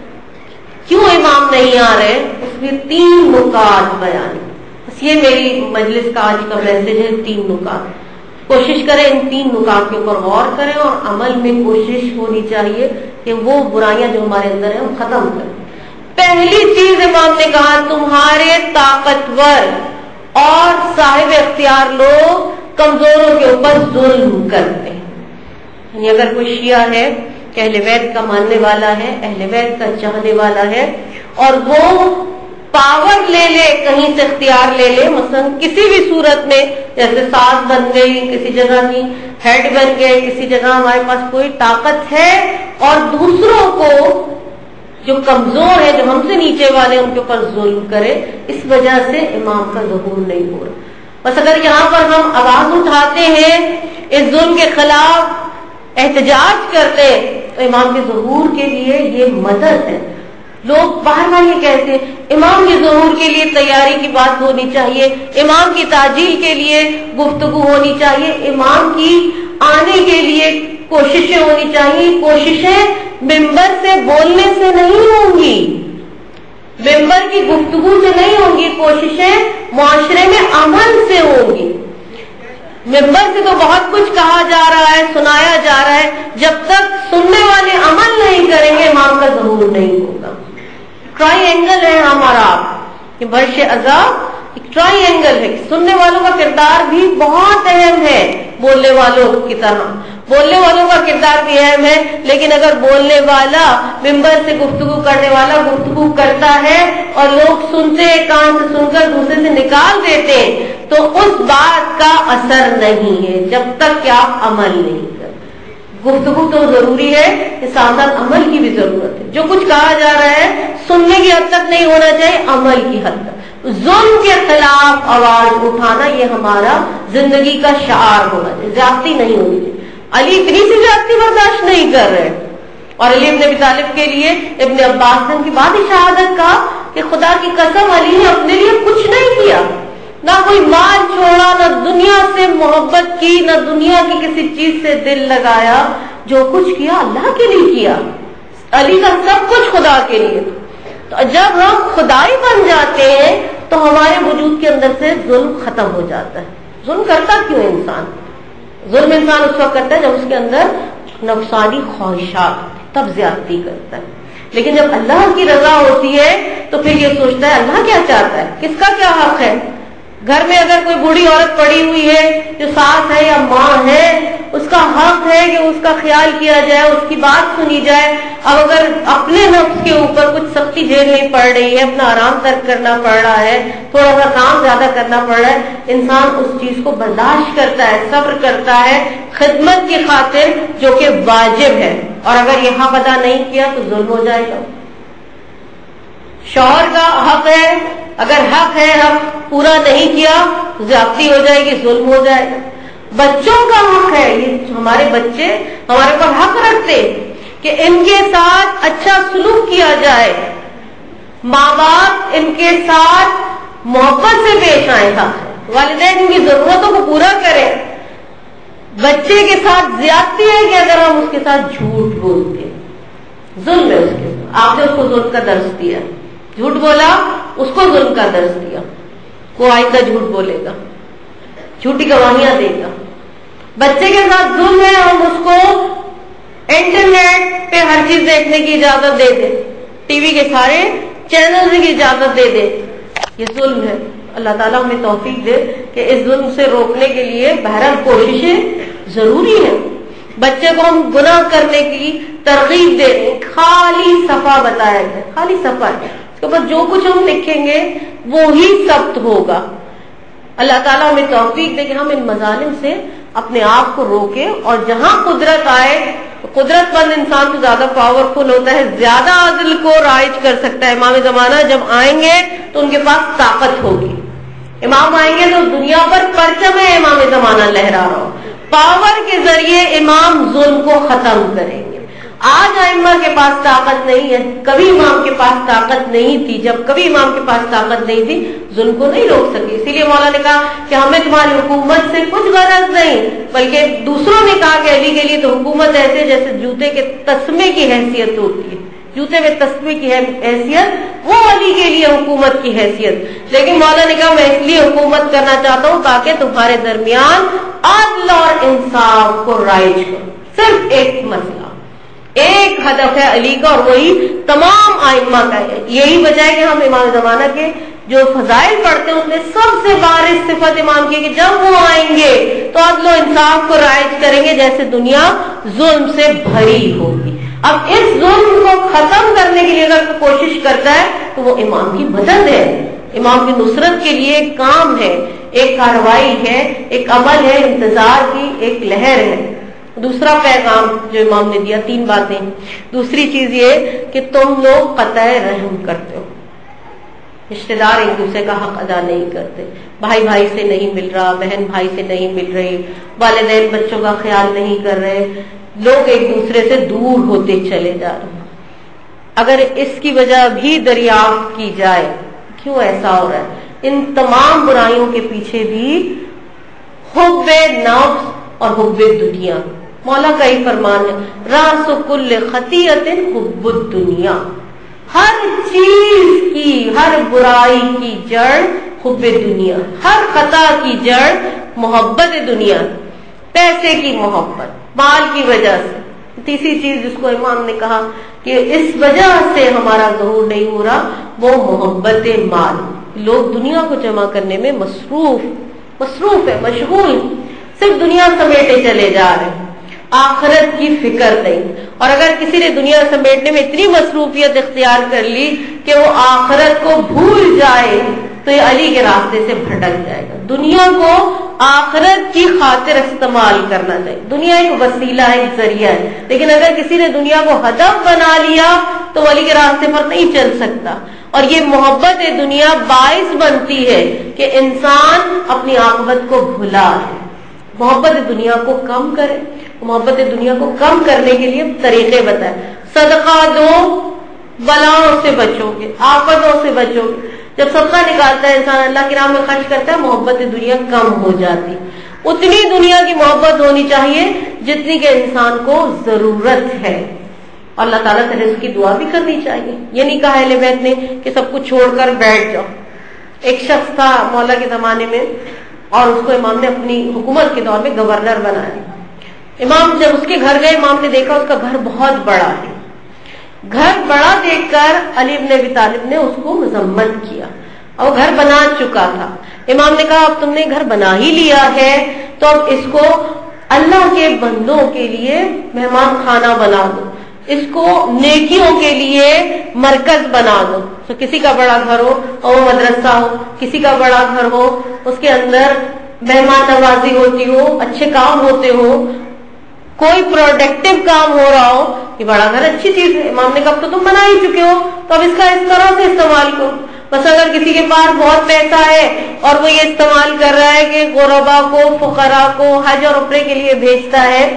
کیوں امام نہیں آ رہے، اس میں تین نکات بیان۔ بس یہ میری مجلس کا آج کا میسج ہے، تین نکات۔ کوشش کریں ان تین نکات کے اوپر غور کریں اور عمل میں کوشش ہونی چاہیے کہ وہ برائیاں جو ہمارے اندر ہیں ہم ختم کریں۔ پہلی چیز امام نے کہا تمہارے طاقتور اور صاحب اختیار لوگ کمزوروں کے اوپر ظلم کرتے ہیں۔ یعنی اگر کوئی شیعہ ہے کہ اہل بیت کا ماننے والا ہے، اہل بیت کا چاہنے والا ہے، اور وہ پاور لے لے، کہیں سے اختیار لے لے، مثلا کسی بھی صورت میں، جیسے ساز بن گئی، کسی جگہ کی ہیڈ بن گئے، کسی جگہ ہمارے پاس کوئی طاقت ہے، اور دوسروں کو جو کمزور ہے، جو ہم سے نیچے والے، ان کے اوپر ظلم کرے، اس وجہ سے امام کا ظہور نہیں ہو رہا۔ بس اگر یہاں پر ہم آواز اٹھاتے ہیں، اس ظلم کے خلاف احتجاج کرتے ہیں، تو امام کے ظہور کے لیے یہ مدد ہے۔ لوگ بار بار یہ کہتے ہیں امام کے ظہور کے لیے تیاری کی بات ہونی چاہیے، امام کی تعجیل کے لیے گفتگو ہونی چاہیے، امام کی آنے کے لیے کوششیں ہونی چاہیے۔ کوششیں ممبر سے بولنے سے نہیں ہوں گی، ممبر کی گفتگو سے نہیں ہوں گی، کوششیں معاشرے میں عمل سے ہوں گی۔ ممبر سے تو بہت کچھ کہا جا رہا ہے، سنایا جا رہا ہے، جب تک سننے والے عمل نہیں کریں گے امام کا ظہور نہیں ہوگا۔ ٹرائی اینگل ہے ہمارا، یہ برش عذاب ایک ٹرائی اینگل ہے۔ سننے والوں کا کردار بھی بہت اہم ہے، بولنے والوں کی طرح بولنے والوں کا کردار بھی اہم ہے، لیکن اگر بولنے والا ممبر سے گفتگو کرنے والا گفتگو کرتا ہے اور لوگ سنتے، کان سے سن کر دوسرے سے نکال دیتے، تو اس بات کا اثر نہیں ہے جب تک کہ آپ عمل نہیں کرتے۔ گفتگو تو ضروری ہے، اس ساتھ ساتھ عمل کی بھی ضرورت ہے۔ جو کچھ کہا جا رہا ہے سننے کی حد تک نہیں ہونا چاہیے، عمل کی حد تک۔ ظلم کے خلاف آواز اٹھانا یہ ہمارا زندگی کا شعار ہونا چاہیے، زیادتی نہیں ہونی چاہیے۔ علی اتنی سی زیادتی برداشت نہیں کر رہے، اور علی ابن ابی طالب کے لیے ابن عباس نے ان کی بات شہادت کہا کہ خدا کی قسم علی نے اپنے لیے کچھ نہیں کیا، نہ کوئی مال چھوڑا، نہ دنیا سے محبت کی، نہ دنیا کی کسی چیز سے دل لگایا، جو کچھ کیا اللہ کے لیے کیا، علی کا سب کچھ خدا کے لیے۔ تو جب ہم خدائی بن جاتے ہیں تو ہمارے وجود کے اندر سے ظلم ختم ہو جاتا ہے۔ ظلم کرتا کیوں ہے انسان؟ ظلم انسان اس وقت کرتا ہے جب اس کے اندر نفسانی خواہشات، تب زیادتی کرتا ہے۔ لیکن جب اللہ کی رضا ہوتی ہے تو پھر یہ سوچتا ہے اللہ کیا چاہتا ہے، کس کا کیا حق ہے۔ گھر میں اگر کوئی بوڑھی عورت پڑی ہوئی ہے جو ساس ہے یا ماں ہے، اس کا حق ہے کہ اس کا خیال کیا جائے، اس کی بات سنی جائے۔ اب اگر اپنے نفس کے اوپر کچھ سختی جھیلنی پڑ رہی ہے، اپنا آرام ترک کرنا پڑ رہا ہے، تھوڑا سا کام زیادہ کرنا پڑ رہا ہے، انسان اس چیز کو برداشت کرتا ہے، صبر کرتا ہے خدمت کی خاطر جو کہ واجب ہے۔ اور اگر یہ حق ادا نہیں کیا تو ظلم ہو جائے گا۔ شوہر کا حق ہے، اگر حق ہے حق پورا نہیں کیا تو زیادتی ہو جائے گی، ظلم ہو جائے گا۔ بچوں کا حق ہے، یہ ہمارے بچے ہمارے اوپر حق رکھتے کہ ان کے ساتھ اچھا سلوک کیا جائے، ماں باپ ان کے ساتھ محبت سے پیش آئے، والدین ان کی ضرورتوں کو پورا کریں۔ بچے کے ساتھ زیادتی ہے کہ اگر ہم اس کے ساتھ جھوٹ بولتے ہیں، ظلم ہے اس کے ساتھ۔ آپ نے اس کو ظلم کا درس دیا، جھوٹ بولا، اس کو ظلم کا درس دیا، وہ آئندہ جھوٹ بولے گا، جھوٹی گواہیاں دے گا۔ بچے کے ساتھ ظلم ہے ہم اس کو انٹرنیٹ پہ ہر چیز دیکھنے کی اجازت دے دیں، ٹی وی کے سارے چینل کی اجازت دے دیں، یہ ظلم ہے۔ اللہ تعالیٰ ہمیں توفیق دے کہ اس ظلم سے روکنے کے لیے بہرحال کوششیں ضروری ہیں۔ بچے کو ہم گناہ کرنے کی ترغیب دے دیں، خالی صفحہ بتایا گیا، خالی صفحہ ہے، اس کے بعد جو کچھ ہم لکھیں گے وہی ثبت ہوگا۔ اللہ تعالیٰ ہمیں توفیق دے کہ ہم ان مظالم سے اپنے آپ کو روکیں، اور جہاں قدرت آئے، قدرت مند انسان تو زیادہ پاورفل ہوتا ہے، زیادہ عدل کو رائج کر سکتا ہے۔ امام زمانہ جب آئیں گے تو ان کے پاس طاقت ہوگی، امام آئیں گے تو دنیا پر پرچم امام زمانہ لہرا رہا ہو، پاور کے ذریعے امام ظلم کو ختم کریں گے۔ آج ائمہ کے پاس طاقت نہیں ہے، کبھی امام کے پاس طاقت نہیں تھی، جب کبھی امام کے پاس طاقت نہیں تھی ظلم کو نہیں روک سکی۔ اسی لیے مولا نے کہا کہ ہمیں تمہاری حکومت سے کچھ غرض نہیں، بلکہ دوسروں نے کہا کہ علی کے لیے تو حکومت ایسے جیسے جوتے کے تسمے کی حیثیت ہوتی ہے، جوتے میں تسمے کی حیثیت، وہ علی کے لیے حکومت کی حیثیت۔ لیکن مولا نے کہا میں اس لیے حکومت کرنا چاہتا ہوں تاکہ تمہارے درمیان عدل اور انصاف کو رائج کرو۔ صرف ایک مسئلہ، ایک ہدف ہے علی کا، اور وہی تمام ائمہ کا ہے۔ یہی وجہ ہے کہ ہم امام زمانہ کے جو فضائل پڑھتے ہیں اس میں سب سے بارز صفت امام کی کہ جب وہ آئیں گے تو عدل و انصاف کو رائج کریں گے، جیسے دنیا ظلم سے بھری ہوگی۔ اب اس ظلم کو ختم کرنے کے لیے اگر کوشش کرتا ہے تو وہ امام کی مدد ہے، امام کی نصرت کے لیے ایک کام ہے، ایک کارروائی ہے، ایک عمل ہے، انتظار کی ایک لہر ہے۔ دوسرا پیغام جو امام نے دیا، تین باتیں۔ دوسری چیز یہ کہ تم لوگ قطع رحم کرتے ہو، رشتہ دار ایک دوسرے کا حق ادا نہیں کرتے، بھائی بھائی سے نہیں مل رہا، بہن بھائی سے نہیں مل رہی، والدین بچوں کا خیال نہیں کر رہے، لوگ ایک دوسرے سے دور ہوتے چلے جا رہے ہیں۔ اگر اس کی وجہ بھی دریافت کی جائے کیوں ایسا ہو رہا ہے، ان تمام برائیوں کے پیچھے بھی حب نفس اور حب دنیا۔ مولا کا ہی فرمان ہے، راس کل خطیئت حب الدنیا، ہر چیز کی، ہر برائی کی جڑ حب دنیا، ہر خطا کی جڑ محبت دنیا، پیسے کی محبت، مال کی وجہ سے۔ تیسری چیز جس کو امام نے کہا کہ اس وجہ سے ہمارا ظہور نہیں ہو رہا، وہ محبت مال۔ لوگ دنیا کو جمع کرنے میں مصروف مصروف ہے، مشغول، صرف دنیا سمیٹے چلے جا رہے ہیں، آخرت کی فکر نہیں۔ اور اگر کسی نے دنیا سمیٹنے میں اتنی مصروفیت اختیار کر لی کہ وہ آخرت کو بھول جائے تو یہ علی کے راستے سے بھٹک جائے گا۔ دنیا کو آخرت کی خاطر استعمال کرنا چاہیے، دنیا ایک وسیلہ ہے، ایک ذریعہ ہے، لیکن اگر کسی نے دنیا کو ہدف بنا لیا تو علی کے راستے پر نہیں چل سکتا۔ اور یہ محبت دنیا باعث بنتی ہے کہ انسان اپنی عاقبت کو بھلا دے، محبت دنیا کو کم کرے۔ محبت دنیا کو کم کرنے کے لیے طریقے بتائے۔ صدقہ دو بلاؤں سے بچو گے، آفتوں سے بچو گے. جب صدقہ نکالتا ہے انسان، اللہ کی راہ میں خرچ کرتا ہے، محبت دنیا کم ہو جاتی. اتنی دنیا کی محبت ہونی چاہیے جتنی کہ انسان کو ضرورت ہے. اللہ تعالیٰ سے رزق کی دعا بھی کرنی چاہیے. یہ نہیں کہا اہل بیت نے کہ سب کچھ چھوڑ کر بیٹھ جاؤ. ایک شخص تھا مولا کے زمانے میں، اور اس کو امام نے اپنی حکومت کے دور میں گورنر بنایا. امام جب اس کے گھر گئے، امام نے دیکھا اس کا گھر بہت بڑا ہے. گھر بڑا دیکھ کر علی بن ابی طالب نے اس کو مذمت کیا، اور گھر بنا چکا تھا. امام نے کہا اب تم نے گھر بنا ہی لیا ہے تو اب اس کو اللہ کے بندوں کے لیے مہمان خانہ بنا دو، اس کو نیکیوں کے لیے مرکز بنا دو. تو کسی کا بڑا گھر ہو اور وہ مدرسہ ہو، کسی کا بڑا گھر ہو اس کے اندر مہمان نوازی ہوتی ہو، اچھے کام ہوتے ہو، کوئی پروڈکٹیو کام ہو رہا ہو، یہ بڑا گھر اچھی چیز ہے. امام نے کہا تو تم بنا ہی چکے ہو تو اب اس کا اس طرح سے استعمال کرو. بس اگر کسی کے پاس بہت پیسہ ہے اور وہ یہ استعمال کر رہا ہے کہ غربا کو، فقراء کو حج اور عمرے کے لیے بھیجتا ہے،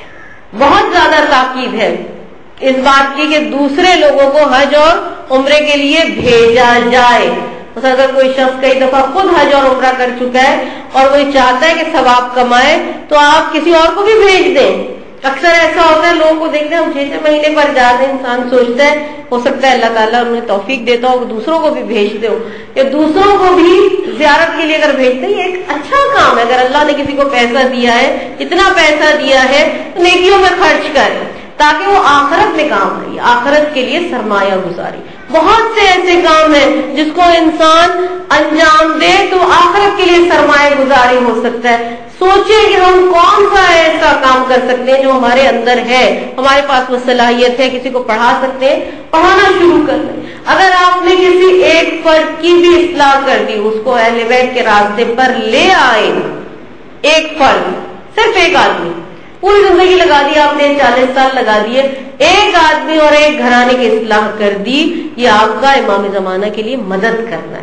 بہت زیادہ تاکید ہے اس بات کی کہ دوسرے لوگوں کو حج اور عمرے کے لیے بھیجا جائے. بس اگر کوئی شخص کئی دفعہ خود حج اور عمرہ کر چکا ہے اور وہ چاہتا ہے کہ ثواب کمائے تو آپ کسی اور کو بھی بھیج دیں. اکثر ایسا ہوتا ہے لوگوں کو دیکھتے ہیں ہم چھ چھ مہینے پر جاتے ہیں، انسان سوچتا ہے ہو سکتا ہے اللہ تعالیٰ انہیں توفیق دیتا ہو کہ دوسروں کو بھی بھیجتے ہو، یا دوسروں کو بھی زیارت کے لیے اگر بھیجتے ہیں. یہ ایک اچھا کام ہے. اگر اللہ نے کسی کو پیسہ دیا ہے، اتنا پیسہ دیا ہے تو نیکیوں میں خرچ کرے تاکہ وہ آخرت میں کام آئے، آخرت کے لیے سرمایہ گزاری. بہت سے ایسے کام ہیں جس کو انسان انجام دے تو آخرت کے لیے سرمایہ گزاری ہو سکتا ہے. سوچیں کہ ہم کون سا ایسا کام کر سکتے ہیں جو ہمارے اندر ہے، ہمارے پاس وہ صلاحیت ہے، کسی کو پڑھا سکتے ہیں، پڑھانا شروع کر دیں. اگر آپ نے کسی ایک فرد کی بھی اصلاح کر دی، اس کو اہل بیت کے راستے پر لے آئے، ایک فرد، صرف ایک آدمی، پوری زندگی لگا دی آپ نے، چالیس سال لگا دیے، ایک آدمی اور ایک گھرانے کی اصلاح کر دی، یہ آپ کا امام زمانہ کے لیے مدد کرنا ہے.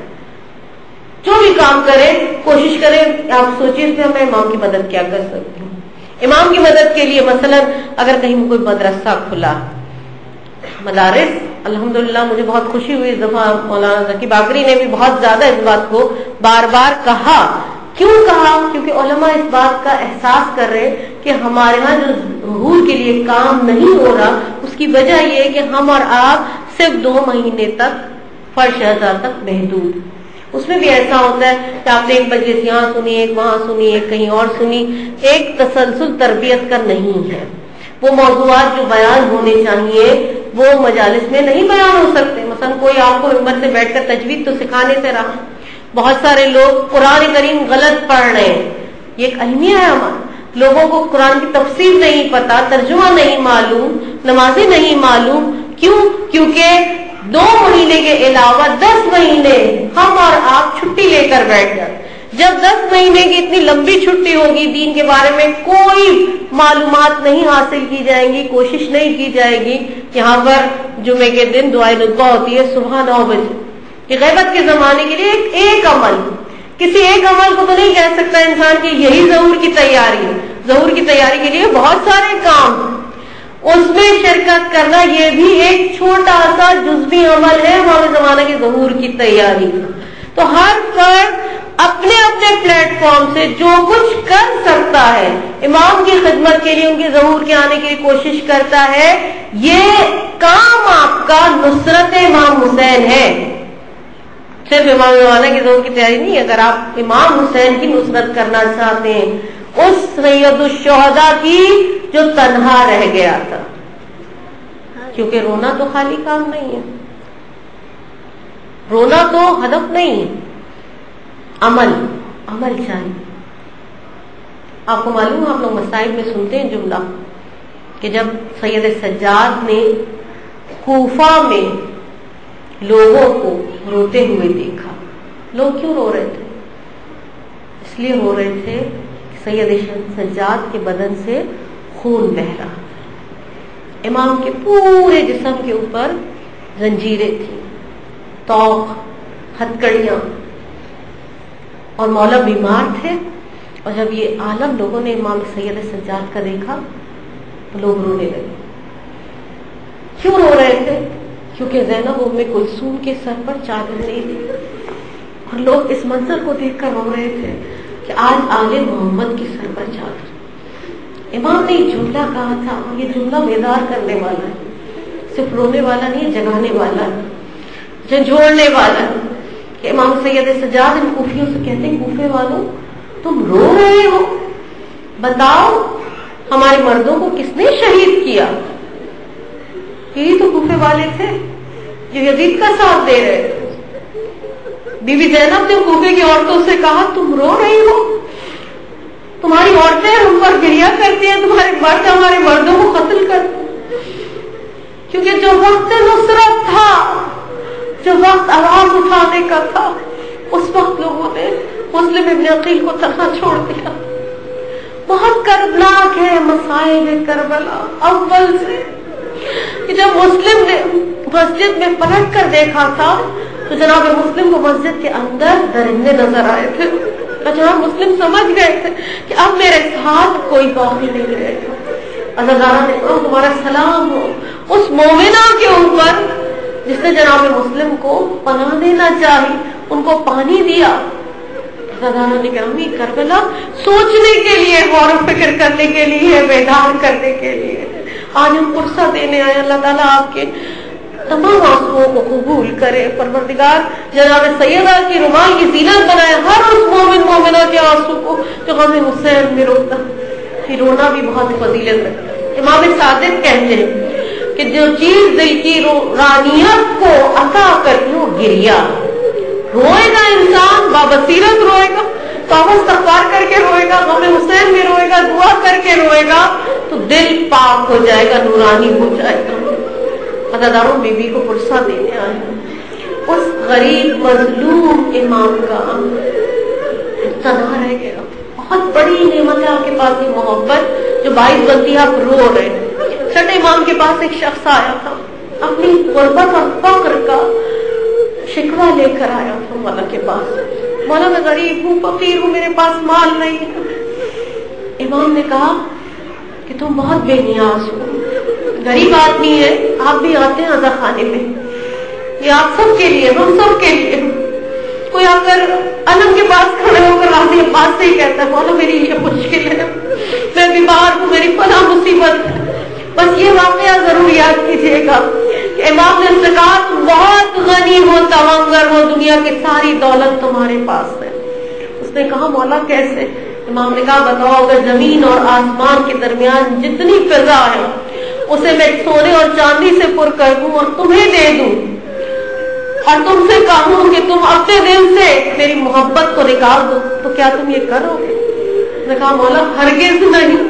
جو بھی کام کرے کوشش کرے آپ سوچیے اس میں میں امام کی مدد کیا کر سکتی ہوں. امام کی مدد کے لیے مثلا اگر کہیں کوئی مدرسہ کھلا، مدارس، الحمدللہ مجھے بہت خوشی ہوئی اس دفعہ مولانا ذکی باقری نے بھی بہت زیادہ اس بات کو بار بار کہا. کیوں کہا؟ کیونکہ علماء اس بات کا احساس کر رہے کہ ہمارے ہاں جو ظہور کے لیے کام نہیں ہو رہا اس کی وجہ یہ ہے کہ ہم اور آپ صرف دو مہینے تک فرش ہزار تک محدود. اس میں بھی ایسا ہوتا ہے کہ آپ نے ایک مجلس یہاں سنی، ایک وہاں سنی، ایک کہیں اور سنی، ایک تسلسل تربیت کا نہیں ہے. وہ موضوعات جو بیان ہونے چاہیے وہ مجالس میں نہیں بیان ہو سکتے. مثلا کوئی آپ کو ہمت سے بیٹھ کر تجوید تو سکھانے سے رہا. بہت سارے لوگ قرآن کریم غلط پڑھ رہے ہیں، یہ ایک المیہ ہے ہمارا. لوگوں کو قرآن کی تفسیر نہیں پتا، ترجمہ نہیں معلوم، نمازیں نہیں معلوم. کیوں؟ کیونکہ دو مہینے کے علاوہ دس مہینے ہم اور آپ چھٹی لے کر بیٹھ جاتے. جب دس مہینے کی اتنی لمبی چھٹی ہوگی، دین کے بارے میں کوئی معلومات نہیں حاصل کی جائیں گی، کوشش نہیں کی جائے گی. یہاں پر جمعے کے دن دعائے ندوہ ہوتی ہے صبح نو بجے. کہ غیبت کے زمانے کے لیے ایک, ایک عمل، کسی ایک عمل کو تو نہیں کہہ سکتا انسان کہ یہی ظہور کی تیاری ہے. ظہور کی تیاری کے لیے بہت سارے کام، اس میں شرکت کرنا یہ بھی ایک چھوٹا سا جزوی عمل ہے ہمارے زمانے کے ظہور کی تیاری. تو ہر فرد اپنے اپنے پلیٹ فارم سے جو کچھ کر سکتا ہے امام کی خدمت کے لیے، ان کے ظہور کے آنے کے لیے کوشش کرتا ہے. یہ کام آپ کا نصرت امام حسین ہے، صرف امام زمانہ کے ظہور کی تیاری نہیں. اگر آپ امام حسین کی نصرت کرنا چاہتے ہیں، اس سید الشہداء کی جو تنہا رہ گیا تھا، کیونکہ رونا تو خالی کام نہیں ہے، رونا تو ہدف نہیں ہے، عمل عمل چاہیے. آپ کو معلوم ہے، آپ لوگ مسائل میں سنتے ہیں جملہ کہ جب سید سجاد نے کوفہ میں لوگوں کو روتے ہوئے دیکھا. لوگ کیوں رو رہے تھے؟ اس لیے رو رہے تھے کہ سید سجاد کے بدن سے خون بہ رہا. امام کے پورے جسم کے اوپر زنجیریں تھیں، توق، ہتکڑیاں، اور مولا بیمار تھے. اور جب یہ عالم لوگوں نے امام سید سجاد کا دیکھا تو لوگ رونے لگے. کیوں رو رہے تھے؟ کیونکہ زینب ام کلثوم کے سر پر چادر نہیں تھی، اور لوگ اس منظر کو دیکھ کر رو رہے تھے کہ آج آل محمد کے سر پر چادر۔ امام نے یہ جملہ کہا تھا، یہ جملہ بیدار کرنے والا ہے، صرف رونے والا نہیں، جگانے والا ہے، جھنجھوڑنے والا ہے کہ امام سید سجاد ان کوفیوں سے کہتے ہیں، کوفے والوں تم رو رہے ہو، بتاؤ ہمارے مردوں کو کس نے شہید کیا؟ یہی تو کوفے والے تھے جو یزید کا ساتھ دے رہے تھے۔ بی بی زینب نے کوفے کی عورتوں سے کہا تم رو رہی ہو، تمہاری عورتیں ہم پر گریا کرتی ہیں، تمہارے مرد ہمارے مردوں کو قتل کرتے ہیں۔ کیونکہ جو وقت نصرت تھا، جو وقت آواز اٹھانے کا تھا، اس وقت لوگوں نے مسلم ابن عقیل کو تنہا چھوڑ دیا۔ بہت کربناک ہے مسائل کربلا اول سے، کہ جب مسلم نے مسجد میں پلٹ کر دیکھا تھا تو جناب مسلم کو مسجد کے اندر درندے نظر آئے تھے، اور جناب مسلم سمجھ گئے تھے کہ اب میرے ساتھ کوئی باقی نہیں رہے گا۔ عزادارہ نے کہا تمہارا سلام ہو اس مومنہ کے اوپر جس نے جناب مسلم کو پناہ دینا چاہی، ان کو پانی دیا۔ عزادارہ نے کہا کربلا سوچنے کے لیے، غور و فکر کرنے کے لیے، بیدار کرنے کے لیے آج ہم فرصت دینے آئے۔ اللہ تعالیٰ آپ کے تمام آنسوؤں کو قبول کرے، پروردگار جناب سیدہ کی رومال کی زینت بنائے ہر اس مومن مومنہ کے آنسو کو جو غم حسین میں روتا۔ پھر رونا بھی بہت فضیلت ہے۔ امام صادق کہتے ہیں کہ جو چیز دل کی رانیت کو عطا کرتی ہو گریا، روئے گا انسان بابصیرت روئے گا، توبہ استغفار کر کے روئے گا، غم حسین میں روئے گا، دعا کر کے روئے گا تو دل پاک ہو جائے گا، نورانی ہو جائے گا۔ عزاداروں بی بی کو فرصت دینے آئے، اس غریب مظلوم امام کا تنہا رہ گیا۔ بہت بڑی نعمت ہے آپ کے پاس یہ محبت جو باعث بنتی ہے آپ رو رہے ہیں۔ چھٹے امام کے پاس ایک شخص آیا تھا، اپنی غربت اور فقر کا شکوہ لے کر آیا تھا مولا کے پاس۔ مولا میں غریب ہوں، فقیر ہوں، میرے پاس مال نہیں ہے۔ امام نے کہا کہ تم بہت بے نیاز ہو، غریب آدمی ہے، آپ بھی آتے ہیں عزا خانے میں، یہ آپ سب کے لیے، ہم سب کے لیے۔ کوئی آ کر علم کے پاس کھڑے ہو کر راضی عباس سے ہی کہتا ہے مولا میری یہ مشکل ہے، میں بیمار ہوں، میری فلاں مصیبت ہے۔ بس یہ واقعہ ضرور یاد کیجیے گا کہ امام نے سے کہا تم بہت غنی ہو، توانگر ہو، دنیا کی ساری دولت تمہارے پاس ہے۔ اس نے کہا مولا کیسے؟ امام نے کہا بتاؤ اگر زمین اور آسمان کے درمیان جتنی فضا ہے اسے میں سونے اور چاندی سے پر کر دوں اور تمہیں دے دوں، اور تم سے کہوں کہ تم اپنے دل سے میری محبت کو نکال دو، تو کیا تم یہ کرو گے؟ اس نے کہا مولا ہرگز نہیں۔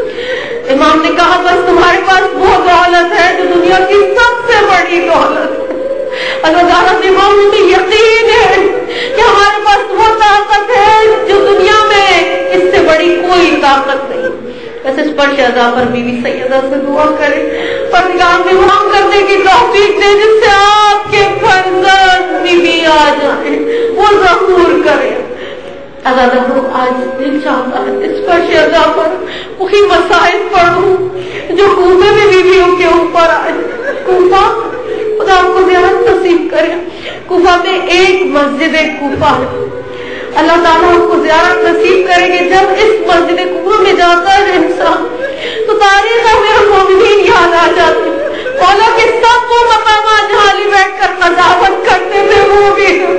امام نے کہا بس تمہارے پاس وہ دولت ہے جو دنیا کی سب سے بڑی دولت ہے۔ اللہ امام میں یقین ہے کہ ہمارے پاس وہ طاقت ہے جو دنیا میں اس سے بڑی کوئی طاقت نہیں۔ بس اس پر شہزاد پر بی بی سیدہ سے دعا کرے پروردگار میں مانگ کرنے کی توفیق دے جس سے آپ کے فرزند بی بی آ جائیں، وہ ظہور کرے۔ عزاداروں آج دل چاہتا ہے اس پر شہزاد پر وہی مسائل پڑھوں جو کوفے میں بیویوں کے اوپر آئے۔ کوفہ خدا آپ کو زیارت نصیب کرے۔ کوفہ میں ایک مسجد کوفہ ہے، اللہ تعالیٰ آپ کو زیارت نصیب کرے کہ جب اس مسجد کوفہ میں جاتا ہے انسان تو تاریخ میں مومنین یاد آ جاتی، مولا کے سب وہ مقامات جہاں علی بیٹھ کر قضاوت کرتے تھے وہ بھی ہے،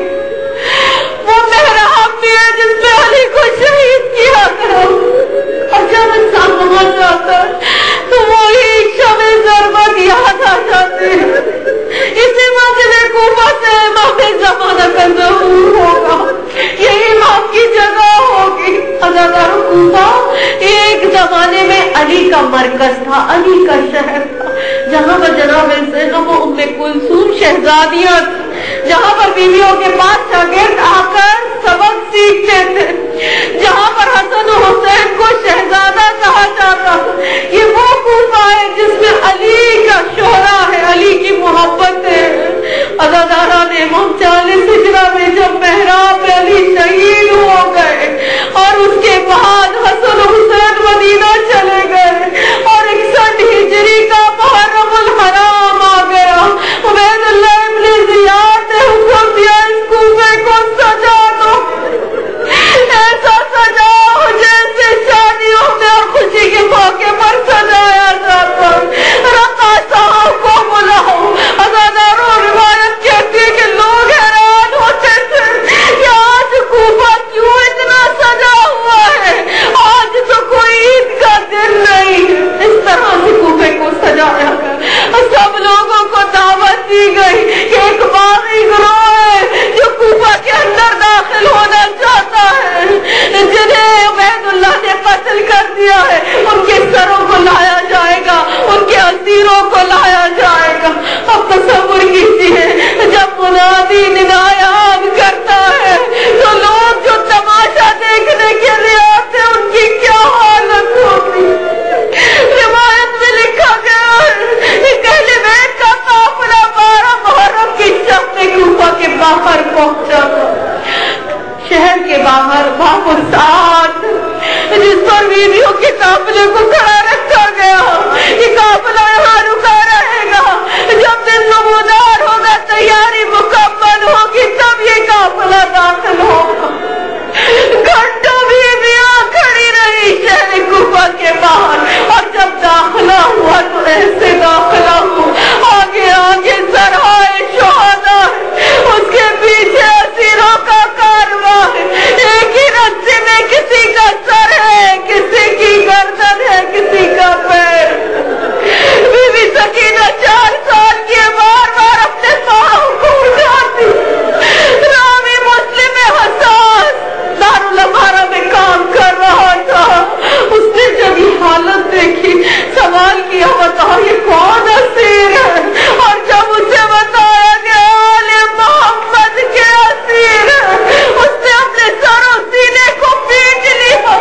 وہ محراب بھی ہے جس میں علی کو شہید کیا گیا، اور جب انسان وہاں جاتا ہے تو وہی شب ضربت یاد آ جاتے ہیں۔ اسی مسجد کوفہ سے امام زمانہ کا ظہور ہوگا، یہ امام کی جگہ ہوگی۔ عزاداروں کوفہ ایک زمانے میں علی کا مرکز تھا، علی کا شہر تھا، جہاں پر جناب زینب و ام کلثوم شہزادیاں تھیں، جہاں پر بیویوں کے پاس شاگرد آ کر سبق سیکھتے تھے، جہاں پر حسن و حسین کو شہزادہ کہا جاتا تھا۔ یہ وہ کوفہ ہے جس میں علی کا شہرا ہے، علی کی محبت ہے۔ عزادارہ نے امام چالیس ہجرہ میں جب محراب میں علی شہید ہو گئے اور اس کے بعد حسن و حسین مدینہ چلے گئے اور اکسٹھ ہجری کا محرم الحرام دیا ہے ان کے سروں کو لایا جائے گا، ان کے اسیروں کو لایا جائے گا۔ اب تصور کیجیے جب منادی ندایان کرتا ہے تو لوگ جو تماشا دیکھنے کے لیے آتے ان کی کیا حالت ہوگی۔ روایت میں لکھا گیا ہے کہ اہل بیت کا قافلہ بارہ محرم کی شب میں کوفہ کے باہر پہنچا تھا، شہر کے باہر باب الساعت جس پر بیویوں کے قافلے کو کھڑا رکھا گیا۔ یہ قافلہ یہاں رکا رہے گا، جب دن نمودار ہوگا، تیاری مکمل ہوگی، تب یہ قافلہ داخل ہوگا۔ گھنٹوں بیویاں کھڑی رہی شہر کوفہ کے باہر، اور جب داخلہ ہوا تو ایسے داخلہ ہوا، آگے آگے سرائے شہداء، اس کے پیچھے اسیروں کا کارواں ہے، ایک ہی رستے میں کسی کا سر ہے، کسی کی گردن ہے، کسی کا پیر۔ بی بی سکینہ چار سال کی بار بار اپنے پاؤں کو اٹھاتی۔ راوی مسلم حساس دارالامارہ میں کام کر رہا تھا، اس نے جب یہ حالت دیکھی سوال کیا بتاؤ یہ کون اسیر ہے، اور جب اسے بتایا کہ آل محمد کے اسیر ہے، اس نے اپنے سر و سینے کو پیٹ لیا۔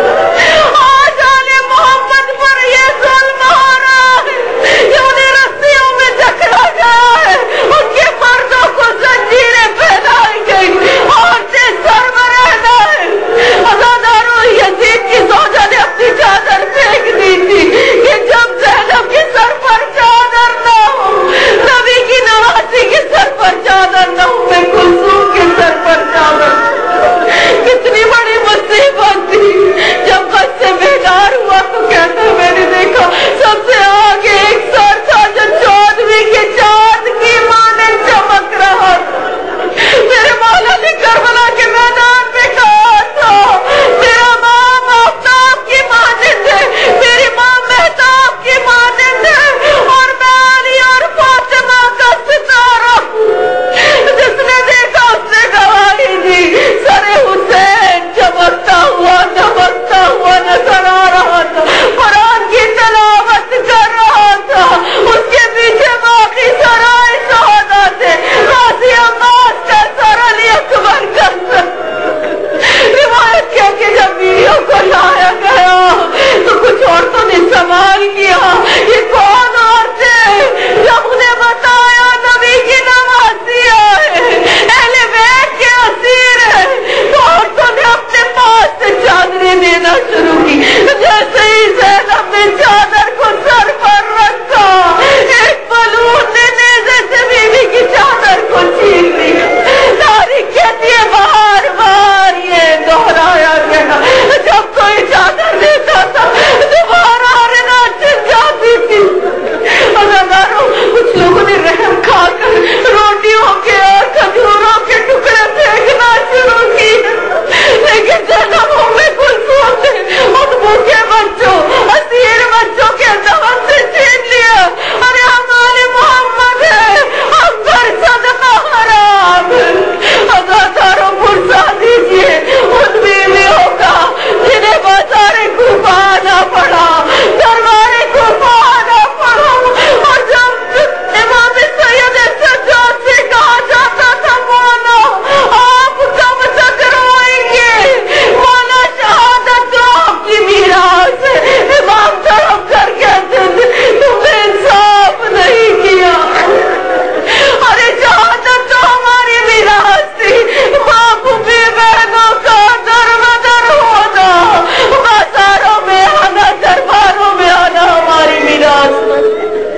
آج آل محمد پر یہ ظلم ہو رہا ہے کہ انہیں رسیوں میں جکڑا گیا ہے، ان کے مردوں کو زنجیریں پہنائی گئی، عورتیں سربراہ ہے۔ عزاداروں یزید کی زوجہ نے اپنی چادر پھینک دی تھی کہ جب زینب کے سر پر چادر نہ ہو، نبی کی نواسی کے سر پر چادر نہ ہو، میں کلثوم کے سر پر چادر۔ کتنی بڑی مصیبت تھی۔ جب بس سے بیدار ہوا تو کہتا میں نے دیکھا سب سے آگے ایک سر تھا جو چودھویں کے چاند کی مانند چمک رہا تھا۔ میرے مولا نے کربلا کے میدان میں کہا تھا میرا باپ آفتاب کی مانند ہے، میری ماں مہتاب کی مانند ہے، اور میں علی اور فاطمہ کا ستارہ ہوں۔ جس نے دیکھا اس نے گواہی دی۔ سر حسین چمکتا ہوا دمکتا ہوا نظر آ رہا تھا، قرآن کی تلاوت کر رہا تھا، اس کے پیچھے باقی سرائے شہداء تھے، غازی عباس کا سر، علی اکبر کا سر۔ روایت کیا کہ جب بیویوں کو لایا گیا تو کچھ عورتوں نے سوال کیا یہ کون عورتیں؟ جب انہیں بتایا نبی کی نواسی ہے، اہل بیت کے اسیر ہے، تو عورتوں نے اپنے پاس سے چادریں دینا شروع کی۔ جیسے ہی زینب نے چادر کو سر پر رکھا، ایک بلون نے نیزے سے بیوی کی چادر کو چھین لیا۔ تاریخ کہتی ہے بار بار یہ دہرایا گیا، جب کوئی چادر دیتا تھا دوبارہ رنا چل جاتی تھی۔ عزاداروں کچھ لوگوں نے رحم کھا کر روٹیوں کے اور کھجوروں کے ٹکڑے پھینکنا شروع کیے، لیکن زینب ام کلثوم نے ان بھوکے بچوں اسیر بچوں کے دمن سے چھین لیا۔ ارے ہمارے محمد ہے، ہم پر صدقہ حرام۔ عزاداروں فرصا دیجیے ان بیویوں کا جنہیں بازار کوفہ آنا پڑا، دربار کوفہ آنا پڑا، اور جب امام سید سجاد سے کہا جاتا تھا مولا آپ کب تک روئیں گے، مولا شہادت تو آپ کی میراث ہے، امام طرف کر کہتے تھے تم نے انصاف نہیں کیا، ارے شہادت تو ہماری میراث تھی، باپی بہنوں کا در بدر ہونا، بازاروں میں آنا، درباروں میں آنا ہماری میراث نہیں۔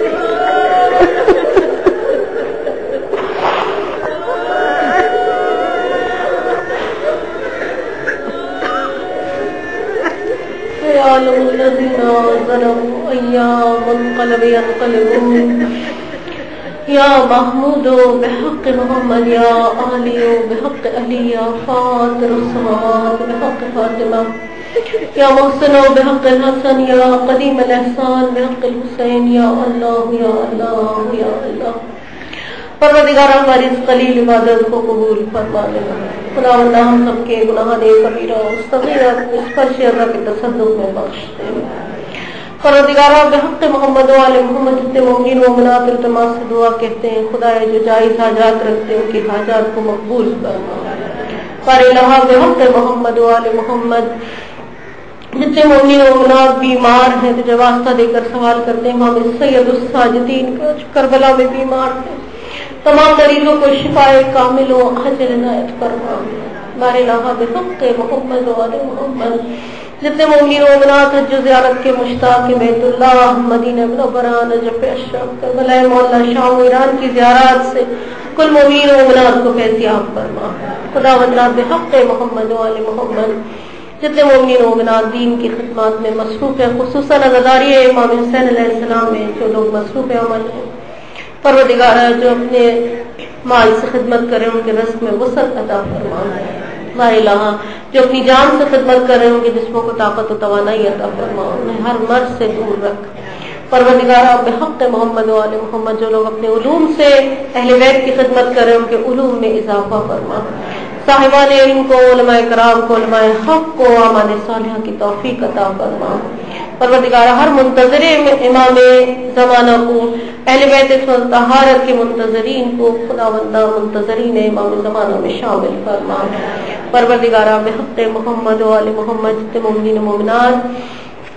يعلم الذين ظلموا أيام منقلب ينقلبون يا محمود بحق محمد يا علي بحق علي يا فاطر السماوات بحق فاطمة يا محسن بحق الحسن يا قديم الإحسان بحق الحسين يا الله يا الله يا الله پروردگار ہماری اس قلیل عبادت کو قبول فرما لے. خداوند ہم سب کے گناہ کبیرہ صغیرہ اس پر شیرہ کے تصدق میں بخش دے. پروردگار بحق محمد و آل محمد جتنے مومنین و مومنات التماس سے دعا کہتے ہیں خدایا جو جائز حاجات رکھتے ہیں ان کی حاجات کو مقبول فرما. پر الہ بحق محمد و آل محمد جتنے مومنین و مومنات بیمار ہیں تجھے واسطہ دے کر سوال کرتے ہیں امام سید الساجدین کا کربلا میں بیمار ہیں تمام مریضوں کو شفائے کامل و اجر عنایت فرما. بارے الہ بحق محمد و آل محمد جتنے مومنین و مومنات حج و زیارت کے مشتاق بیت اللہ مدینہ منورہ نجف اشرف کربلا مولا شام و ایران کی زیارات سے کل مومنین و مومنات کو فیضیاب فرما. خداوند بحق محمد و آل محمد جتنے مومنین و مومنات دین کی خدمات میں مصروف ہیں خصوصاً عزاداری امام حسین علیہ السلام میں جو لوگ مصروف عمل ہیں پروردگار جو اپنے مال سے خدمت کریں ان کے رزق میں وسعت عطا فرما. لا الہ جو اپنی جان سے خدمت کر رہے ہوں کہ جسموں کو طاقت و توانائی عطا فرما انہیں ہر مرض سے دور رکھ. پروردگار بحق محمد و آل محمد جو لوگ اپنے علوم سے اہل بیت کی خدمت کر رہے ہیں ان کے علوم میں اضافہ فرما. صاحبان علم کو علماء کرام کو علماء حق کو اعمال صالحہ کی توفیق عطا فرما. پروردگار ہر منتظر امام زمانہ کو اہل بیت طہارت کے منتظرین کو خداوندہ منتظرین امام زمانہ میں شامل فرما. پروردگار بحق محمد و آل محمد جتنے مومنین و مومنات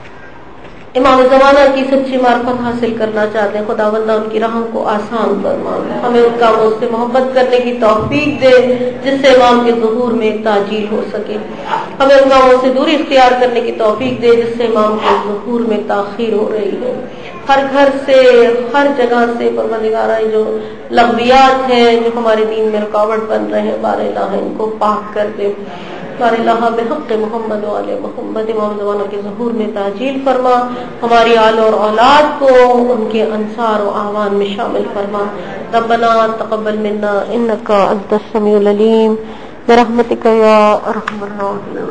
امام زمانہ کی سچی معرفت حاصل کرنا چاہتے ہیں خداوندہ ان کی راہوں کو آسان فرما. ہمیں ان کاموں سے محبت کرنے کی توفیق دے جس سے امام کے ظہور میں تاجیل ہو سکے. ہمیں ان کاموں سے دوری اختیار کرنے کی توفیق دے جس سے امام کے ظہور میں تاخیر ہو رہی ہے. ہر گھر سے ہر جگہ سے پروردگار جو لغویات ہیں جو ہمارے دین میں رکاوٹ بن رہے ہیں بار الہ ان کو پاک کر دے. بار الہ بحق محمد و آل محمد امام زمانہ کے ظہور میں تاجیل فرما. ہماری آل اور اولاد کو ان کے انصار و اعوان میں شامل فرما. ربنا تقبل منا انک انت السمیع العلیم برحمتک یا ارحم الراحمین.